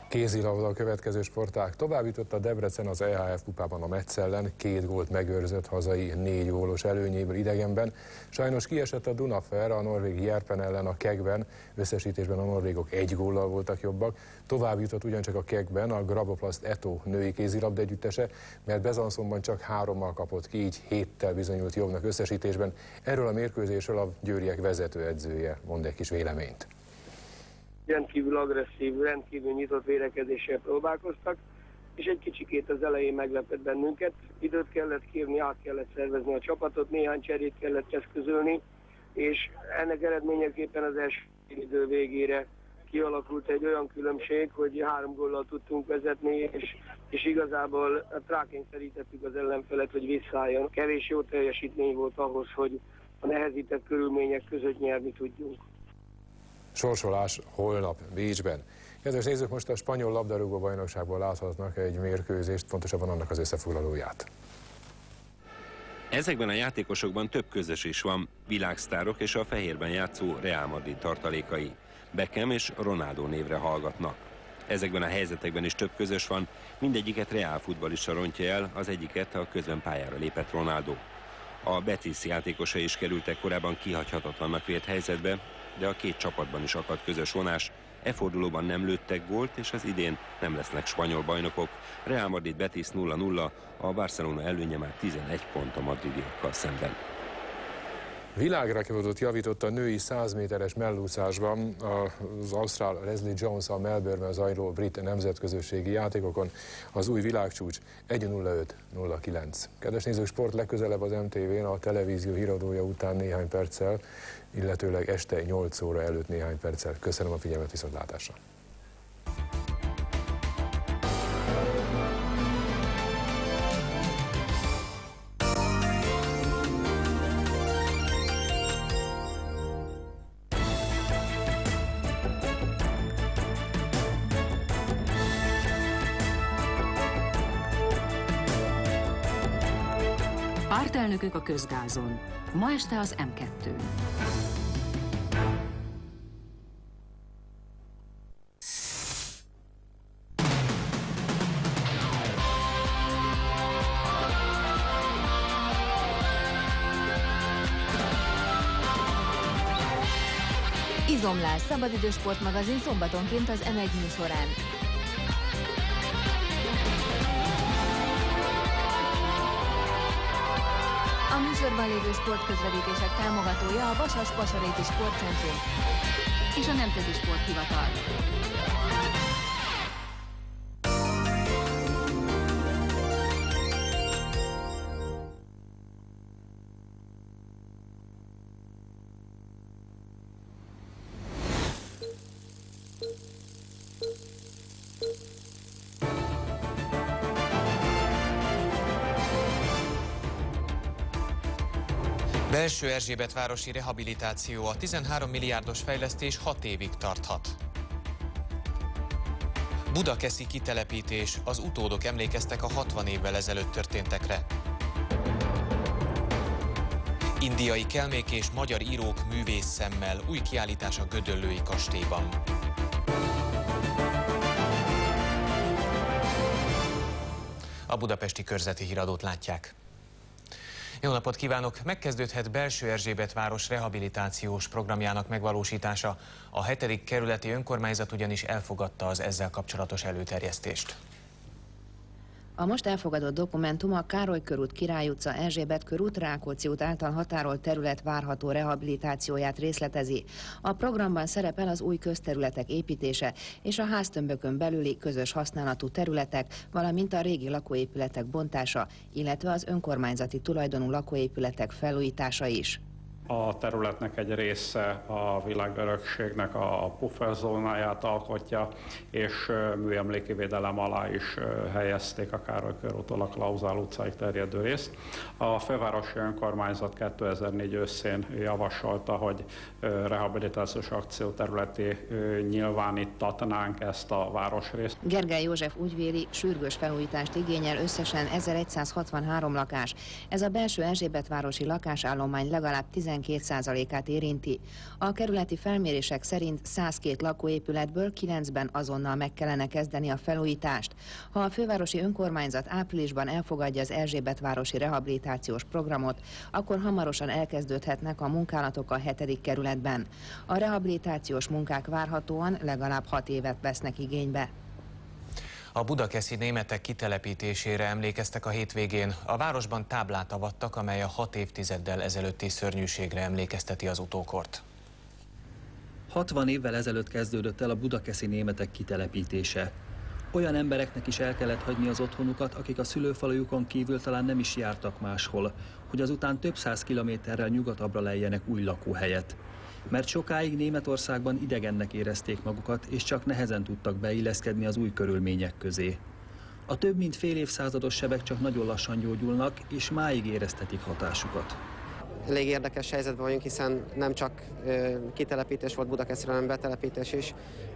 Kézilabda a következő sportág. Tovább jutott a Debrecen az EHF kupában a Metz ellen, 2 gólt megőrzött hazai 4 gólos előnyéből idegenben. Sajnos kiesett a Dunafer a norvég Jerpen ellen a Kegben, összesítésben a norvégok 1 góllal voltak jobbak. Tovább jutott ugyancsak a Kegben a Graboplast Eto női kézilabda együttese, mert Besançonban csak 3-mal kapott ki, így 7-tel bizonyult jobbnak összesítésben. Erről a mérkőzésről a győriek vezetőedzője mond egy kis véleményt. Rendkívül agresszív, rendkívül nyitott védekezéssel próbálkoztak, és egy kicsikét az elején meglepett bennünket. Időt kellett kérni, át kellett szervezni a csapatot, néhány cserét kellett eszközölni, és ennek eredményeképpen az első idő végére kialakult egy olyan különbség, hogy 3 góllal tudtunk vezetni, és igazából rákényszerítettük az ellenfelet, hogy visszálljon. Kevés jó teljesítmény volt ahhoz, hogy a nehezített körülmények között nyerni tudjunk. Sorsolás holnap Bécsben. Kedves nézők, most a spanyol labdarúgó bajnokságból láthatnak egy mérkőzést, pontosabban annak az összefoglalóját. Ezekben a játékosokban több közös is van, világsztárok és a fehérben játszó Real Madrid tartalékai. Beckham és Ronaldo névre hallgatnak. Ezekben a helyzetekben is több közös van, mindegyiket Real futballista rontja el, az egyiket a közben pályára lépett Ronaldo. A Betis játékosai is kerültek korábban kihagyhatatlannak vélt helyzetbe, de a két csapatban is akadt közös vonás. E fordulóban nem lőttek gólt, és az idén nem lesznek spanyol bajnokok. Real Madrid Betis 0-0, a Barcelona előnye már 11 pont a madridiakkal szemben. Világrekordot javított a női 100 méteres mellúszásban az ausztrál Leslie Jones a Melbourne-ben zajló brit nemzetközösségi játékokon. Az új világcsúcs 1:05:09. Kedves nézők, sport legközelebb az MTV-n a televízió híradója után néhány perccel, illetőleg este 8 óra előtt néhány perccel. Köszönöm a figyelmet, viszontlátásra! Pártelnökök a közgázon. Ma este az M2-n. Izomlás, szabadidős sportmagazin szombatonként az M1 műsorán. A műsorban lévő sportközvetítések támogatója a Vasas-Pasaréti Sportcentrum és a Nemzeti Sporthivatal. Belső Erzsébetvárosi rehabilitáció, a 13 milliárdos fejlesztés 6 évig tarthat. Budakeszi kitelepítés, az utódok emlékeztek a 60 évvel ezelőtt történtekre. Indiai kelmék és magyar írók művészszemmel, új kiállítás a Gödöllői kastélyban. A budapesti körzeti híradót látják. Jó napot kívánok! Megkezdődhet Belső Erzsébetváros rehabilitációs programjának megvalósítása. A 7. kerületi önkormányzat ugyanis elfogadta az ezzel kapcsolatos előterjesztést. A most elfogadott dokumentum a Károly körút, Király utca, Erzsébet körút, Rákóczi út által határolt terület várható rehabilitációját részletezi. A programban szerepel az új közterületek építése és a háztömbökön belüli közös használatú területek, valamint a régi lakóépületek bontása, illetve az önkormányzati tulajdonú lakóépületek felújítása is. A területnek egy része a világörökségnek a pufferzónáját alkotja, és műemléki védelem alá is helyezték a Károly körúttól a Klauzál utcáig terjedő részt. A fővárosi önkormányzat 2004 őszén javasolta, hogy rehabilitációs akcióterületé nyilvánítatnánk ezt a városrészt. Gergely József úgy véli, sürgős felújítást igényel összesen 1163 lakás. Ez a Belső Erzsébetvárosi lakásállomány legalább 18 12%-át érinti. A kerületi felmérések szerint 102 lakóépületből 9-ben azonnal meg kellene kezdeni a felújítást. Ha a fővárosi önkormányzat áprilisban elfogadja az Erzsébetvárosi rehabilitációs programot, akkor hamarosan elkezdődhetnek a munkálatok a 7. kerületben. A rehabilitációs munkák várhatóan legalább 6 évet vesznek igénybe. A budakeszi németek kitelepítésére emlékeztek a hétvégén. A városban táblát avattak, amely a 6 évtizeddel ezelőtti szörnyűségre emlékezteti az utókort. 60 évvel ezelőtt kezdődött el a budakeszi németek kitelepítése. Olyan embereknek is el kellett hagyni az otthonukat, akik a szülőfalujukon kívül talán nem is jártak máshol, hogy azután több 100 kilométerrel nyugatabbra lejjenek új lakóhelyet. Mert sokáig Németországban idegennek érezték magukat, és csak nehezen tudtak beilleszkedni az új körülmények közé. A több mint fél évszázados sebek csak nagyon lassan gyógyulnak, és máig éreztetik hatásukat. Elég érdekes helyzetben vagyunk, hiszen nem csak kitelepítés volt Budakeszről, hanem betelepítés is.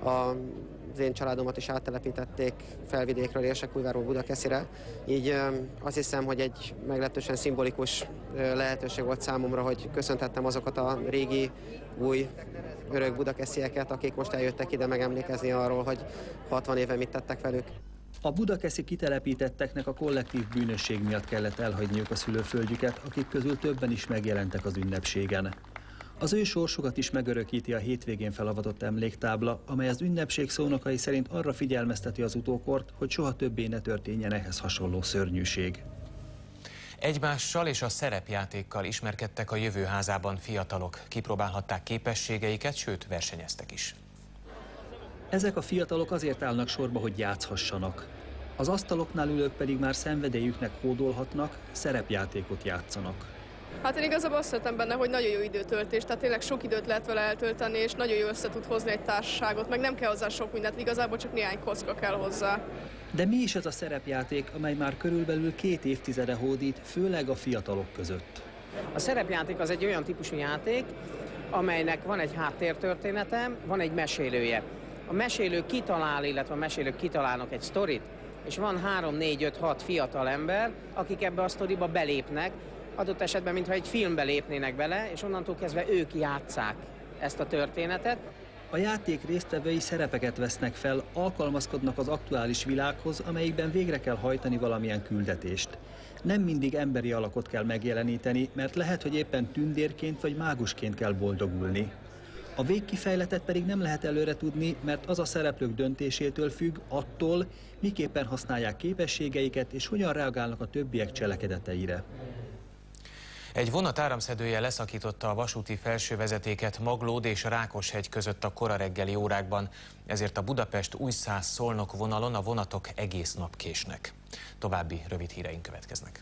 Az én családomat is áttelepítették Felvidékről, Érsekújvárról Budakeszire. Így azt hiszem, hogy egy meglehetősen szimbolikus lehetőség volt számomra, hogy köszöntettem azokat a régi, új, örök budakeszieket, akik most eljöttek ide megemlékezni arról, hogy 60 éve mit tettek velük. A budakeszi kitelepítetteknek a kollektív bűnösség miatt kellett elhagyniuk a szülőföldjüket, akik közül többen is megjelentek az ünnepségen. Az ő sorsukat is megörökíti a hétvégén felavatott emléktábla, amely az ünnepség szónokai szerint arra figyelmezteti az utókort, hogy soha többé ne történjen ehhez hasonló szörnyűség. Egymással és a szerepjátékkal ismerkedtek a Jövőházában fiatalok. Kipróbálhatták képességeiket, sőt versenyeztek is. Ezek a fiatalok azért állnak sorba, hogy játszhassanak. Az asztaloknál ülők pedig már szenvedélyüknek hódolhatnak, szerepjátékot játszanak. Hát én igazából azt szeretem benne, hogy nagyon jó időtöltés, tehát tényleg sok időt lehet vele eltölteni, és nagyon jó össze tud hozni egy társaságot, meg nem kell hozzá sok mindent, igazából csak néhány kocka kell hozzá. De mi is ez a szerepjáték, amely már körülbelül 2 évtizede hódít, főleg a fiatalok között? A szerepjáték az egy olyan típusú játék, amelynek van egy háttértörténete, van egy mesélője. A mesélő kitalál, illetve a mesélők kitalálnak egy sztorit, és van 3, 4, 5, 6 fiatal ember, akik ebbe a sztoriba belépnek, adott esetben, mintha egy filmbe lépnének bele, és onnantól kezdve ők játsszák ezt a történetet. A játék résztvevői szerepeket vesznek fel, alkalmazkodnak az aktuális világhoz, amelyikben végre kell hajtani valamilyen küldetést. Nem mindig emberi alakot kell megjeleníteni, mert lehet, hogy éppen tündérként vagy mágusként kell boldogulni. A végkifejletet pedig nem lehet előre tudni, mert az a szereplők döntésétől függ, attól, miképpen használják képességeiket és hogyan reagálnak a többiek cselekedeteire. Egy vonat áramszedője leszakította a vasúti felsővezetéket Maglód és Rákoshegy között a kora reggeli órákban, ezért a Budapest-Újszász-Szolnok vonalon a vonatok egész nap késnek. További rövid híreink következnek.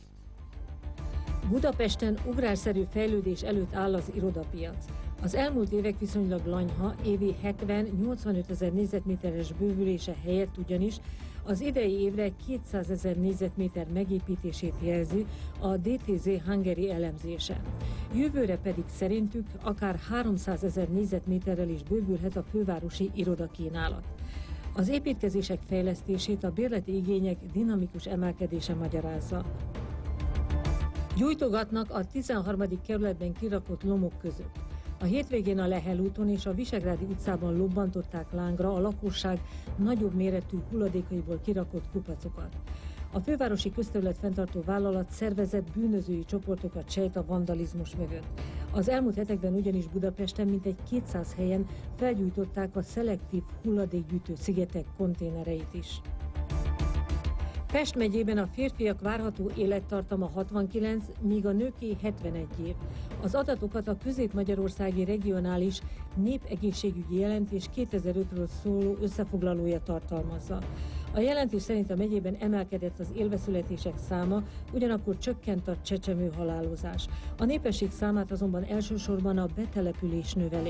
Budapesten ugrásszerű fejlődés előtt áll az irodapiac. Az elmúlt évek viszonylag lanyha, évi 70-85 000 négyzetméteres bővülése helyett ugyanis az idei évre 200 000 négyzetméter megépítését jelzi a DTZ Hungary elemzése. Jövőre pedig szerintük akár 300 000 négyzetméterrel is bővülhet a fővárosi irodakínálat. Az építkezések fejlesztését a bérleti igények dinamikus emelkedése magyarázza. Gyújtogatnak a 13. kerületben kirakott lomok között. A hétvégén a Lehel úton és a Visegrádi utcában lobbantották lángra a lakosság nagyobb méretű hulladékaiból kirakott kupacokat. A fővárosi közterület fenntartó vállalat szervezett bűnözői csoportokat sejt a vandalizmus mögött. Az elmúlt hetekben ugyanis Budapesten mintegy 200 helyen felgyújtották a szelektív hulladékgyűjtő szigetek konténereit is. Pest megyében a férfiak várható élettartama 69, míg a nőké 71 év. Az adatokat a Közép-Magyarországi Regionális Népegészségügyi Jelentés 2005-ről szóló összefoglalója tartalmazza. A jelentés szerint a megyében emelkedett az élveszületések száma, ugyanakkor csökkent a csecsemő halálozás. A népesség számát azonban elsősorban a betelepülés növeli.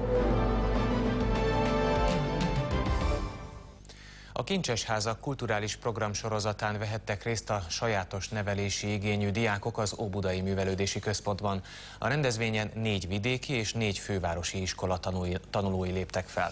A Kincsesházak kulturális programsorozatán vehettek részt a sajátos nevelési igényű diákok az Óbudai Művelődési Központban. A rendezvényen 4 vidéki és 4 fővárosi iskola tanulói léptek fel.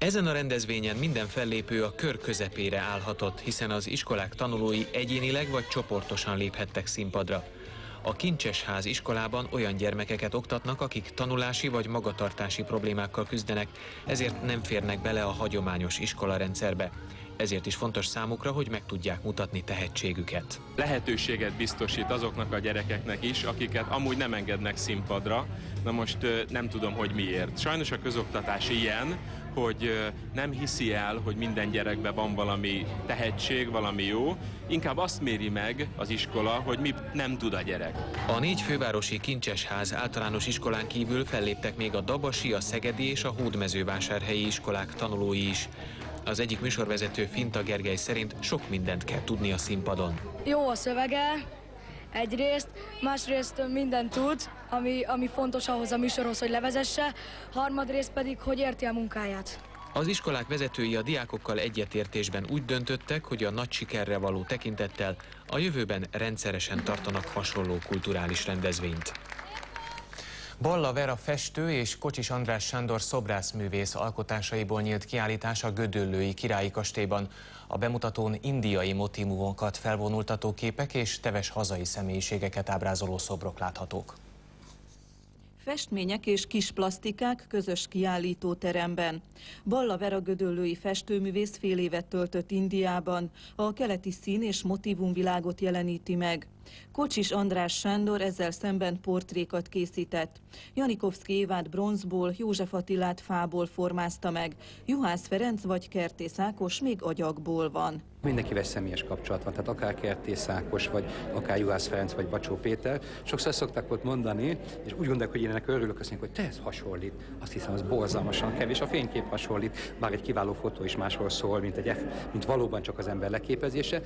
Ezen a rendezvényen minden fellépő a kör közepére állhatott, hiszen az iskolák tanulói egyénileg vagy csoportosan léphettek színpadra. A Kincsesház iskolában olyan gyermekeket oktatnak, akik tanulási vagy magatartási problémákkal küzdenek, ezért nem férnek bele a hagyományos iskolarendszerbe. Ezért is fontos számukra, hogy meg tudják mutatni tehetségüket. Lehetőséget biztosít azoknak a gyerekeknek is, akiket amúgy nem engednek színpadra, na most nem tudom, hogy miért. Sajnos a közoktatás ilyen, hogy nem hiszi el, hogy minden gyerekben van valami tehetség, valami jó, inkább azt méri meg az iskola, hogy mit nem tud a gyerek. A 4 fővárosi Kincsesház általános iskolán kívül felléptek még a dabasi, a szegedi és a hódmezővásárhelyi iskolák tanulói is. Az egyik műsorvezető, Finta Gergely szerint sok mindent kell tudni a színpadon. Jó a szövege, egyrészt, másrészt mindent tud, ami fontos ahhoz a műsorhoz, hogy levezesse, harmadrészt pedig, hogy érti a munkáját. Az iskolák vezetői a diákokkal egyetértésben úgy döntöttek, hogy a nagy sikerre való tekintettel a jövőben rendszeresen tartanak hasonló kulturális rendezvényt. Balla Vera festő és Kocsis András Sándor szobrászművész alkotásaiból nyílt kiállítás a Gödöllői Királyi Kastélyban. A bemutatón indiai motívumokat felvonultató képek és teves hazai személyiségeket ábrázoló szobrok láthatók. Festmények és kis plasztikák közös kiállítóteremben. Balla Vera gödöllői festőművész fél évet töltött Indiában, a keleti szín- és motívumvilágot jeleníti meg. Kocsis András Sándor ezzel szemben portrékat készített. Janikovszky Évát bronzból, József Attilát fából formázta meg. Juhász Ferenc vagy Kertész Ákos még agyagból van. Mindenkivel személyes kapcsolat van, tehát akár Kertész Ákos, vagy akár Juhász Ferenc, vagy Bacsó Péter. Sokszor szokták ott mondani, és úgy gondolják, hogy én ennek örülök, azt mondják, hogy te ez hasonlít. Azt hiszem, az borzalmasan kevés. A fénykép hasonlít, bár egy kiváló fotó is másról szól, mint valóban csak az ember leképezése.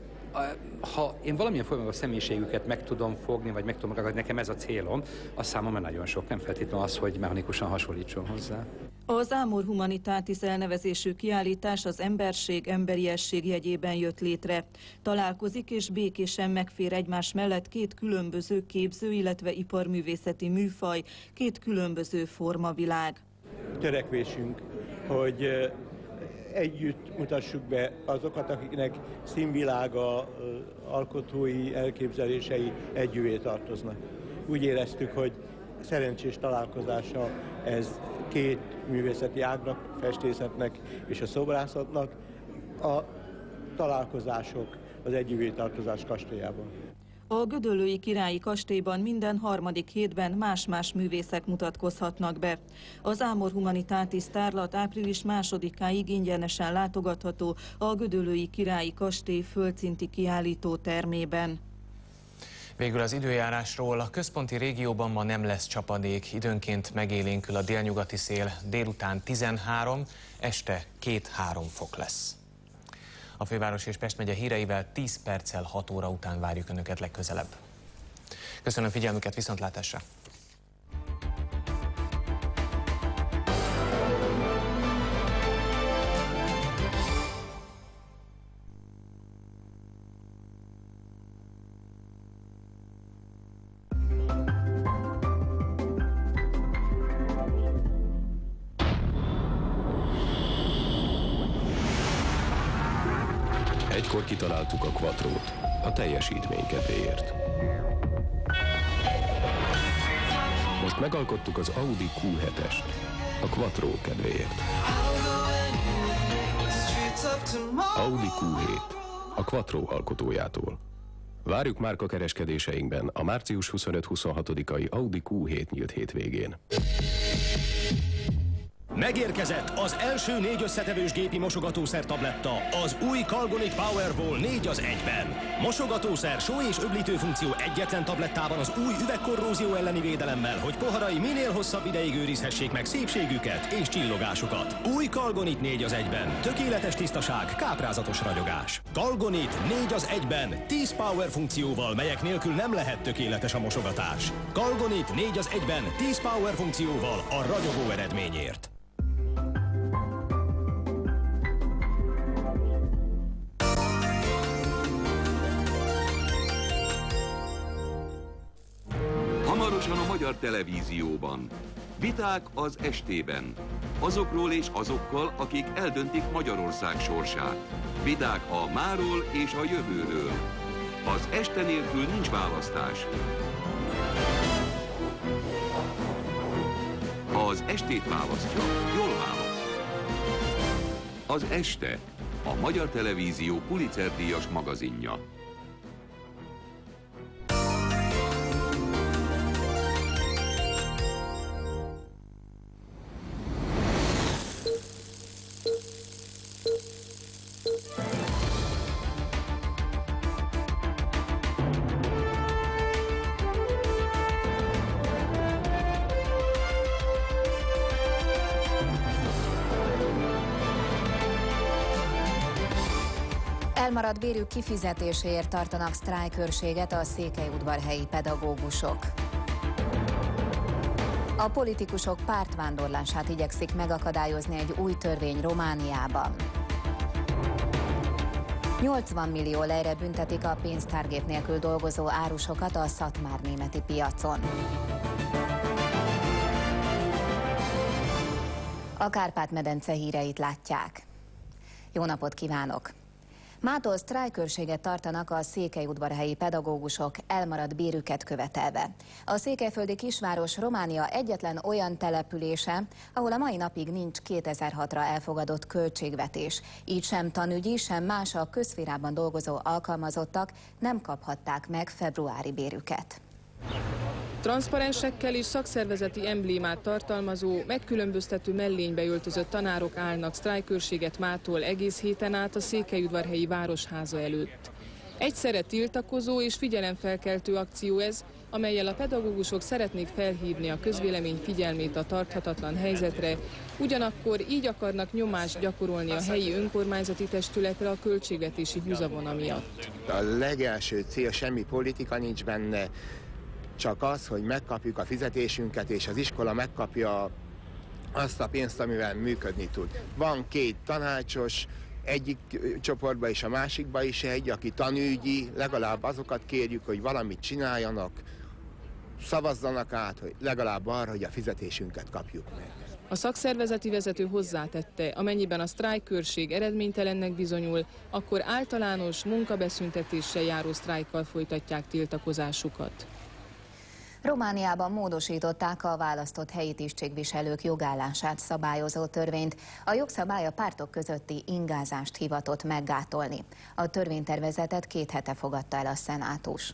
Ha én valamilyen formában a személyiségüket meg tudom fogni, vagy meg tudom ragadni, nekem ez a célom, az számomra nagyon sok, nem feltétlenül az, hogy mechanikusan hasonlítson hozzá. Az Amor Humanitatis elnevezésű kiállítás az emberség, emberiesség jegyében jött létre. Találkozik és békésen megfér egymás mellett két különböző képző, illetve iparművészeti műfaj, két különböző formavilág. Törekvésünk, hogy együtt mutassuk be azokat, akiknek színvilága, alkotói elképzelései együvé tartoznak. Úgy éreztük, hogy szerencsés találkozása ez két művészeti ágnak, festészetnek és a szobrászatnak a találkozások az együvé tartozás kastélyában. A Gödöllői Királyi Kastélyban minden harmadik hétben más-más művészek mutatkozhatnak be. Az Amor Humanitatis tárlat április 2-áig ingyenesen látogatható a Gödöllői Királyi Kastély földszinti kiállító termében. Végül az időjárásról. A központi régióban ma nem lesz csapadék, időnként megélénkül a délnyugati szél, délután 13, este 2-3 fok lesz. A főváros és Pest megye híreivel 10 perccel 6 óra után várjuk Önöket legközelebb. Köszönöm figyelmüket, viszontlátásra! Egykor kitaláltuk a Quattrót, a teljesítmény kedvéért. Most megalkottuk az Audi Q7-est, a Quattro kedvéért. Audi Q7, a Quattro alkotójától. Várjuk márkakereskedéseinkben a március 25-26-ai Audi Q7 nyílt hétvégén. Megérkezett az első 4 összetevős gépi mosogatószer tabletta, az új Calgonit Powerball 4 az 1-ben. Mosogatószer, só és öblítő funkció egyetlen tablettában az új üvegkorrózió elleni védelemmel, hogy poharai minél hosszabb ideig őrizhessék meg szépségüket és csillogásukat. Új Calgonit 4 az 1-ben. Tökéletes tisztaság, káprázatos ragyogás. Calgonit 4 az 1-ben, 10 power funkcióval, melyek nélkül nem lehet tökéletes a mosogatás. Calgonit 4 az 1-ben, 10 power funkcióval a ragyogó eredményért. Hamarosan a magyar televízióban. Viták az estében. Azokról és azokkal, akik eldöntik Magyarország sorsát. Viták a máról és a jövőről. Az este nélkül nincs választás. Az estét választja. Jól választ. Az este. A Magyar Televízió Pulitzer-díjas magazinja. Elmaradt bérük kifizetéséért tartanak sztrájkőrséget a székelyudvarhelyi pedagógusok. A politikusok pártvándorlását igyekszik megakadályozni egy új törvény Romániában. 80 millió lejre büntetik a pénztárgép nélkül dolgozó árusokat a szatmárnémeti piacon. A Kárpát-medence híreit látják. Jó napot kívánok! Mától sztrájkőrséget tartanak a székelyudvarhelyi pedagógusok elmaradt bérüket követelve. A székelyföldi kisváros Románia egyetlen olyan települése, ahol a mai napig nincs 2006-ra elfogadott költségvetés. Így sem tanügyi, sem más a közszférában dolgozó alkalmazottak nem kaphatták meg februári bérüket. Transzparensekkel és szakszervezeti emblémát tartalmazó, megkülönböztető mellénybe öltözött tanárok állnak sztrájkőrséget mától egész héten át a székelyudvarhelyi városháza előtt. Egyszerre tiltakozó és figyelemfelkeltő akció ez, amellyel a pedagógusok szeretnék felhívni a közvélemény figyelmét a tarthatatlan helyzetre, ugyanakkor így akarnak nyomást gyakorolni a helyi önkormányzati testületre a költségvetési húzavona miatt. A legelső cél, semmi politika nincs benne, csak az, hogy megkapjuk a fizetésünket, és az iskola megkapja azt a pénzt, amivel működni tud. Van két tanácsos, egyik csoportban és a másikban is egy, aki tanügyi, legalább azokat kérjük, hogy valamit csináljanak, szavazzanak át, hogy legalább arra, hogy a fizetésünket kapjuk meg. A szakszervezeti vezető hozzátette, amennyiben a sztrájkőrség eredménytelennek bizonyul, akkor általános munkabeszüntetéssel járó sztrájkkal folytatják tiltakozásukat. Romániában módosították a választott helyi tisztségviselők jogállását szabályozó törvényt. A jogszabály a pártok közötti ingázást hivatott meggátolni. A törvénytervezetet 2 hete fogadta el a szenátus.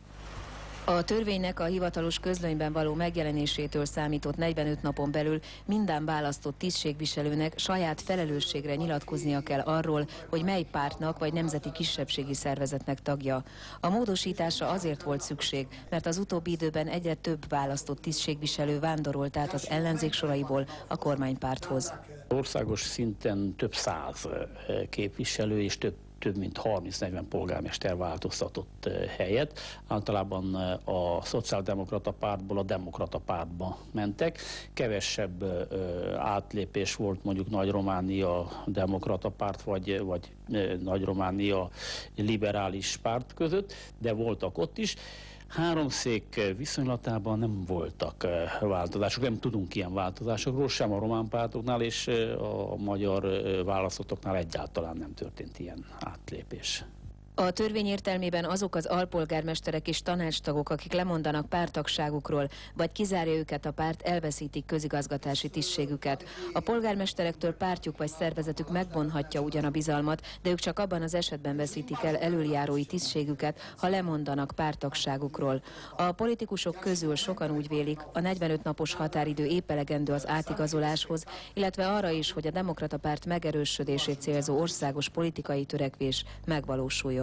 A törvénynek a hivatalos közlönyben való megjelenésétől számított 45 napon belül minden választott tisztségviselőnek saját felelősségre nyilatkoznia kell arról, hogy mely pártnak vagy nemzeti kisebbségi szervezetnek tagja. A módosításra azért volt szükség, mert az utóbbi időben egyre több választott tisztségviselő vándorolt át az ellenzék soraiból a kormánypárthoz. Országos szinten több száz képviselő és több mint 30-40 polgármester változtatott helyet. Általában a szociáldemokrata pártból a demokrata pártba mentek. Kevesebb átlépés volt mondjuk Nagy-Románia demokrata párt vagy Nagy-Románia liberális párt között, de voltak ott is. 3 szék viszonylatában nem voltak változások, nem tudunk ilyen változásokról, sem a román pártoknál és a magyar választottoknál egyáltalán nem történt ilyen átlépés. A törvény értelmében azok az alpolgármesterek és tanácstagok, akik lemondanak párttagságukról, vagy kizárja őket a párt, elveszítik közigazgatási tisztségüket. A polgármesterektől pártjuk vagy szervezetük megvonhatja ugyan a bizalmat, de ők csak abban az esetben veszítik el elöljárói tisztségüket, ha lemondanak párttagságukról. A politikusok közül sokan úgy vélik, a 45 napos határidő épp elegendő az átigazoláshoz, illetve arra is, hogy a demokrata párt megerősödését célzó országos politikai törekvés megvalósuljon.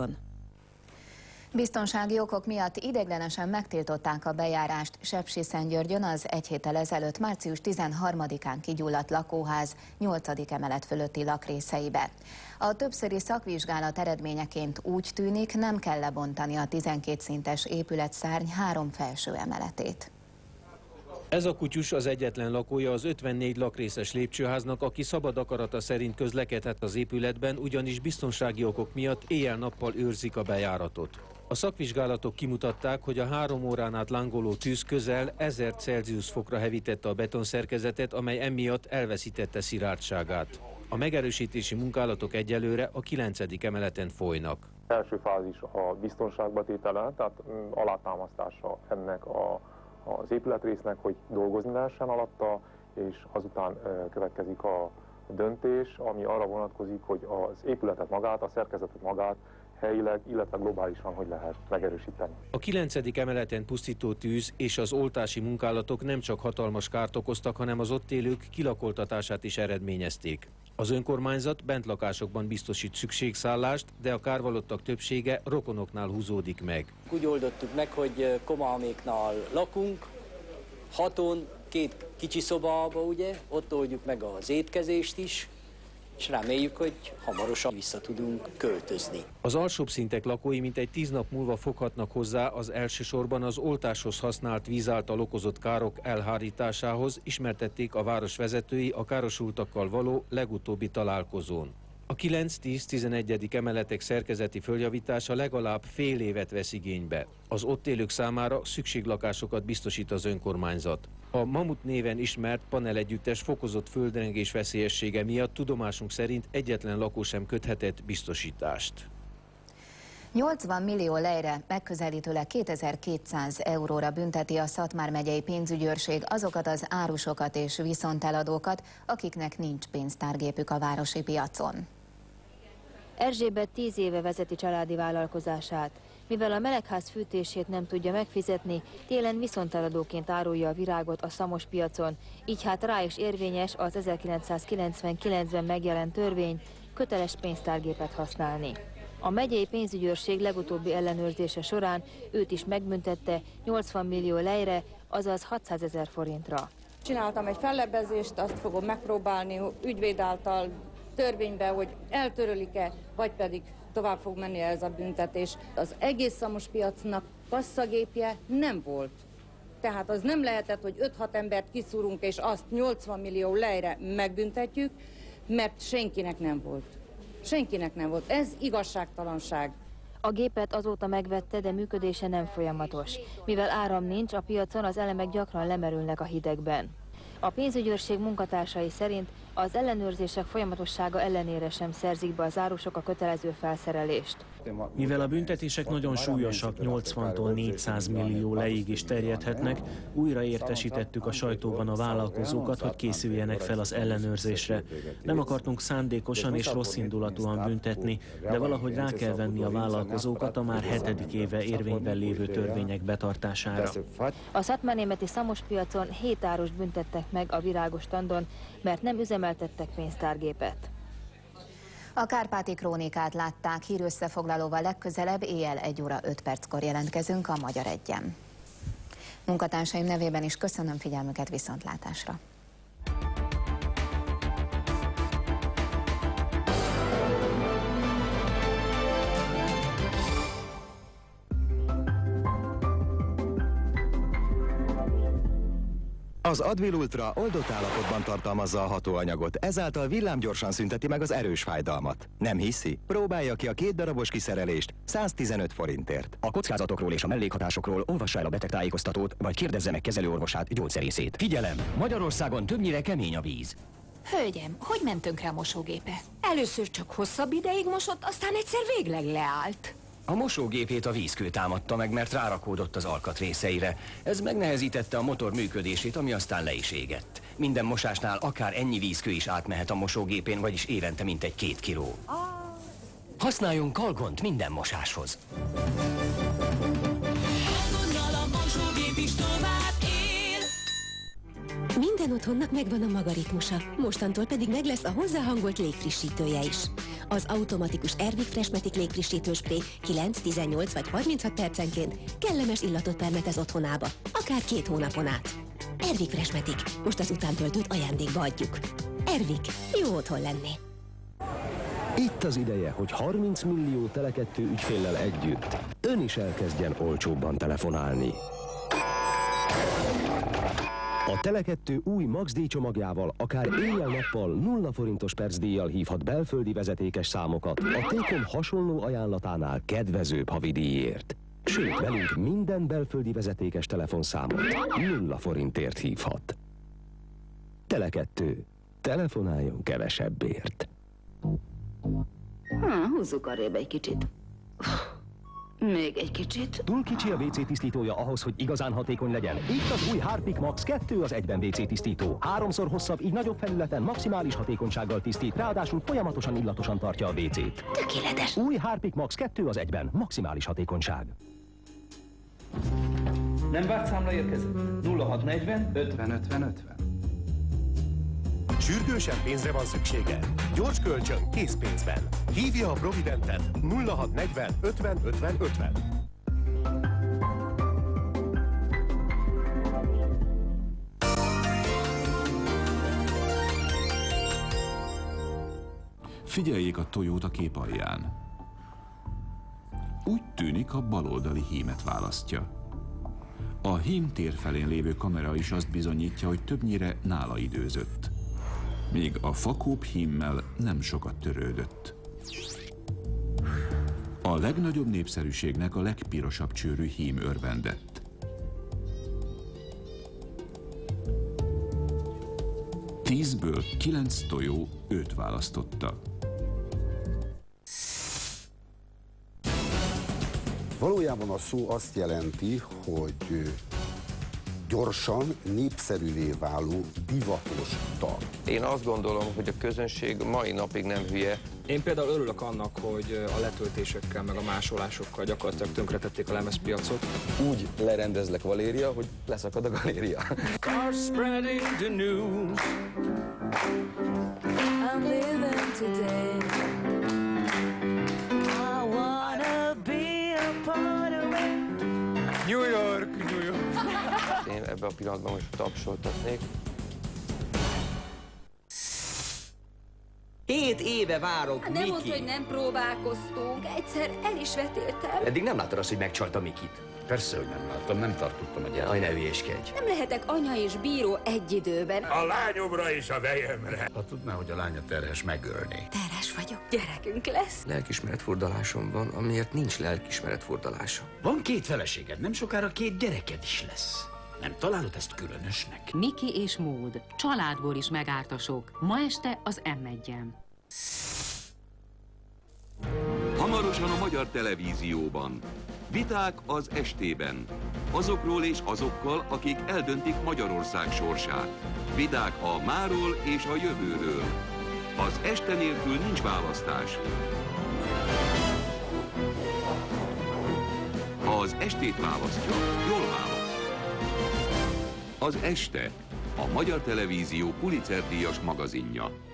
Biztonsági okok miatt ideiglenesen megtiltották a bejárást Sepsiszentgyörgyön az egy héttel ezelőtt március 13-án kigyulladt lakóház 8. emelet fölötti lakrészeibe. A többszöri szakvizsgálat eredményeként úgy tűnik, nem kell lebontani a 12 szintes épületszárny 3 felső emeletét. Ez a kutyus az egyetlen lakója az 54 lakrészes lépcsőháznak, aki szabad akarata szerint közlekedhet az épületben, ugyanis biztonsági okok miatt éjjel-nappal őrzik a bejáratot. A szakvizsgálatok kimutatták, hogy a 3 órán át lángoló tűz közel 1000 Celsius fokra hevítette a betonszerkezetet, amely emiatt elveszítette szilárdságát. A megerősítési munkálatok egyelőre a 9. emeleten folynak. Első fázis a biztonságba tétele, tehát alátámasztása ennek az épületrésznek, hogy dolgozni lehessen alatta, és azután következik a döntés, ami arra vonatkozik, hogy az épületet magát, a szerkezetet magát helyileg, illetve globálisan hogy lehet megerősíteni. A 9. emeleten pusztító tűz és az oltási munkálatok nem csak hatalmas kárt okoztak, hanem az ott élők kilakoltatását is eredményezték. Az önkormányzat bentlakásokban biztosít szükségszállást, de a kárvalottak többsége rokonoknál húzódik meg. Úgy oldottuk meg, hogy Komalméknál lakunk, 6-on, 2 kicsi szobába, ugye, ott oldjuk meg az étkezést is, és reméljük, hogy hamarosan vissza tudunk költözni. Az alsóbb szintek lakói mintegy 10 nap múlva foghatnak hozzá az elsősorban az oltáshoz használt víz által okozott károk elhárításához, ismertették a város vezetői a károsultakkal való legutóbbi találkozón. A 9-10-11. emeletek szerkezeti följavítása legalább fél évet vesz igénybe. Az ott élők számára szükséglakásokat biztosít az önkormányzat. A Mamut néven ismert panelegyüttes fokozott földrengés veszélyessége miatt tudomásunk szerint egyetlen lakó sem köthetett biztosítást. 80 millió lejre, megközelítőleg 2200 euróra bünteti a Szatmár megyei pénzügyőrség azokat az árusokat és viszonteladókat, akiknek nincs pénztárgépük a városi piacon. Erzsébet 10 éve vezeti családi vállalkozását. Mivel a melegház fűtését nem tudja megfizetni, télen viszonteladóként árulja a virágot a Szamos piacon, így hát rá is érvényes az 1999-ben megjelent törvény, köteles pénztárgépet használni. A megyei pénzügyőrség legutóbbi ellenőrzése során őt is megbüntette 80 millió lejre, azaz 600 000 forintra. Csináltam egy fellebbezést, azt fogom megpróbálni ügyvéd által törvénybe, hogy eltörölik-e, vagy pedig tovább fog menni ez a büntetés. Az egész Szamos piacnak kasszagépje nem volt. Tehát az nem lehetett, hogy 5-6 embert kiszúrunk, és azt 80 millió lejre megbüntetjük, mert senkinek nem volt. Senkinek nem volt. Ez igazságtalanság. A gépet azóta megvette, de működése nem folyamatos. Mivel áram nincs, a piacon az elemek gyakran lemerülnek a hidegben. A pénzügyőrség munkatársai szerint az ellenőrzések folyamatossága ellenére sem szerzik be az árusok a kötelező felszerelést. Mivel a büntetések nagyon súlyosak, 80-tól 400 millió lejig is terjedhetnek, újra értesítettük a sajtóban a vállalkozókat, hogy készüljenek fel az ellenőrzésre. Nem akartunk szándékosan és rosszindulatúan büntetni, de valahogy rá kell venni a vállalkozókat a már 7. éve érvényben lévő törvények betartására. A szatmárnémeti Szamos piacon 7 árust büntettek meg a virágos standon, mert nem üzemeltettek pénztárgépet. A Kárpáti Krónikát látták, hírösszefoglalóval legközelebb éjjel 1 óra 5 perckor jelentkezünk a Magyar 1-en. Munkatársaim nevében is köszönöm figyelmüket, viszontlátásra! Az Advil Ultra oldott állapotban tartalmazza a hatóanyagot, ezáltal villámgyorsan szünteti meg az erős fájdalmat. Nem hiszi? Próbálja ki a 2 darabos kiszerelést 115 forintért. A kockázatokról és a mellékhatásokról olvassa el a betegtájékoztatót, vagy kérdezze meg kezelőorvosát, gyógyszerészét. Figyelem! Magyarországon többnyire kemény a víz. Hölgyem, hogy ment tönkre a mosógépe? Először csak hosszabb ideig mosott, aztán egyszer végleg leállt. A mosógépét a vízkő támadta meg, mert rárakódott az alkatrészeire. Ez megnehezítette a motor működését, ami aztán le is égett. Minden mosásnál akár ennyi vízkő is átmehet a mosógépén, vagyis évente mintegy 2 kiló. Használjon Kalgont minden mosáshoz. Minden otthonnak megvan a maga ritmusa, mostantól pedig meg lesz a hozzáhangolt légfrissítője is. Az automatikus Airwick Freshmatic légfrissítő spré 9, 18 vagy 36 percenként kellemes illatot permetez otthonába, akár 2 hónapon át. Airwick Freshmatic, most az utántöltőt ajándékba adjuk. Airwick, jó otthon lenni. Itt az ideje, hogy 30 millió Tele2 ügyféllel együtt ön is elkezdjen olcsóbban telefonálni. A Tele2 új Max díj csomagjával akár éjjel-nappal 0 forintos percdíjjal hívhat belföldi vezetékes számokat a T-Com hasonló ajánlatánál kedvezőbb havidíjért. Sőt, velünk minden belföldi vezetékes telefonszámot 0 forintért hívhat. Tele2. Telefonáljon kevesebbért. Húzzuk arrébb egy kicsit. Még egy kicsit. Túl kicsi a WC tisztítója ahhoz, hogy igazán hatékony legyen. Itt az új Harpic Max 2 az 1-ben WC tisztító. 3-szor hosszabb, így nagyobb felületen maximális hatékonysággal tisztít, ráadásul folyamatosan illatosan tartja a WC-t. Tökéletes. Új Harpic Max 2 az 1-ben. Maximális hatékonyság. Nem várt számla érkezik? 0640 50 50 50. Sürgősen pénzre van szüksége? Gyors kölcsön készpénzben. Hívja a Providentet 0640 50 50 50. Figyeljék a tojót a kép alján. Úgy tűnik, a baloldali hímet választja. A hím tér felén lévő kamera is azt bizonyítja, hogy többnyire nála időzött. Míg a fakóbb hímmel nem sokat törődött. A legnagyobb népszerűségnek a legpirosabb csőrű hím örvendett. 10-ből 9 tojó őt választotta. Valójában a szó azt jelenti, hogy gyorsan, népszerűvé váló, divatos dal. Én azt gondolom, hogy a közönség mai napig nem hülye. Én például örülök annak, hogy a letöltésekkel, meg a másolásokkal gyakorlatilag tönkretették a lemezpiacot. Úgy lerendezlek, Valéria, hogy leszakad a galéria. Are spreading the news. I'm living today. I wanna be a part of it. New York, New York. Én ebben a pillanatban most tapsoltatnék. 7 éve várok, Nem Miki. volt, hogy nem próbálkoztunk. Egyszer el is vetéltem. Eddig nem láttad azt, hogy megcsalta Mikit? Persze, hogy nem láttam, nem tartottam a gyereket. Aj, ne hülyéskedj. Nem lehetek anya és bíró egy időben. A lányomra és a vejemre. Ha tudná, hogy a lánya terhes, megölné. Terhes vagyok. Gyerekünk lesz. Lelkismeretfurdalásom van, amiért nincs lelkismeretfurdalása. Van 2 feleséged, nem sokára 2 gyereked is lesz. Nem találod ezt különösnek? Miki és Mód. Családból is megártasok. Ma este az M1-en. Hamarosan a magyar televízióban. Viták az estében. Azokról és azokkal, akik eldöntik Magyarország sorsát. Vidák a máról és a jövőről. Az este nélkül nincs választás. Ha az estét választja, jól választ. Az este, a Magyar Televízió Pulitzer-díjas magazinja.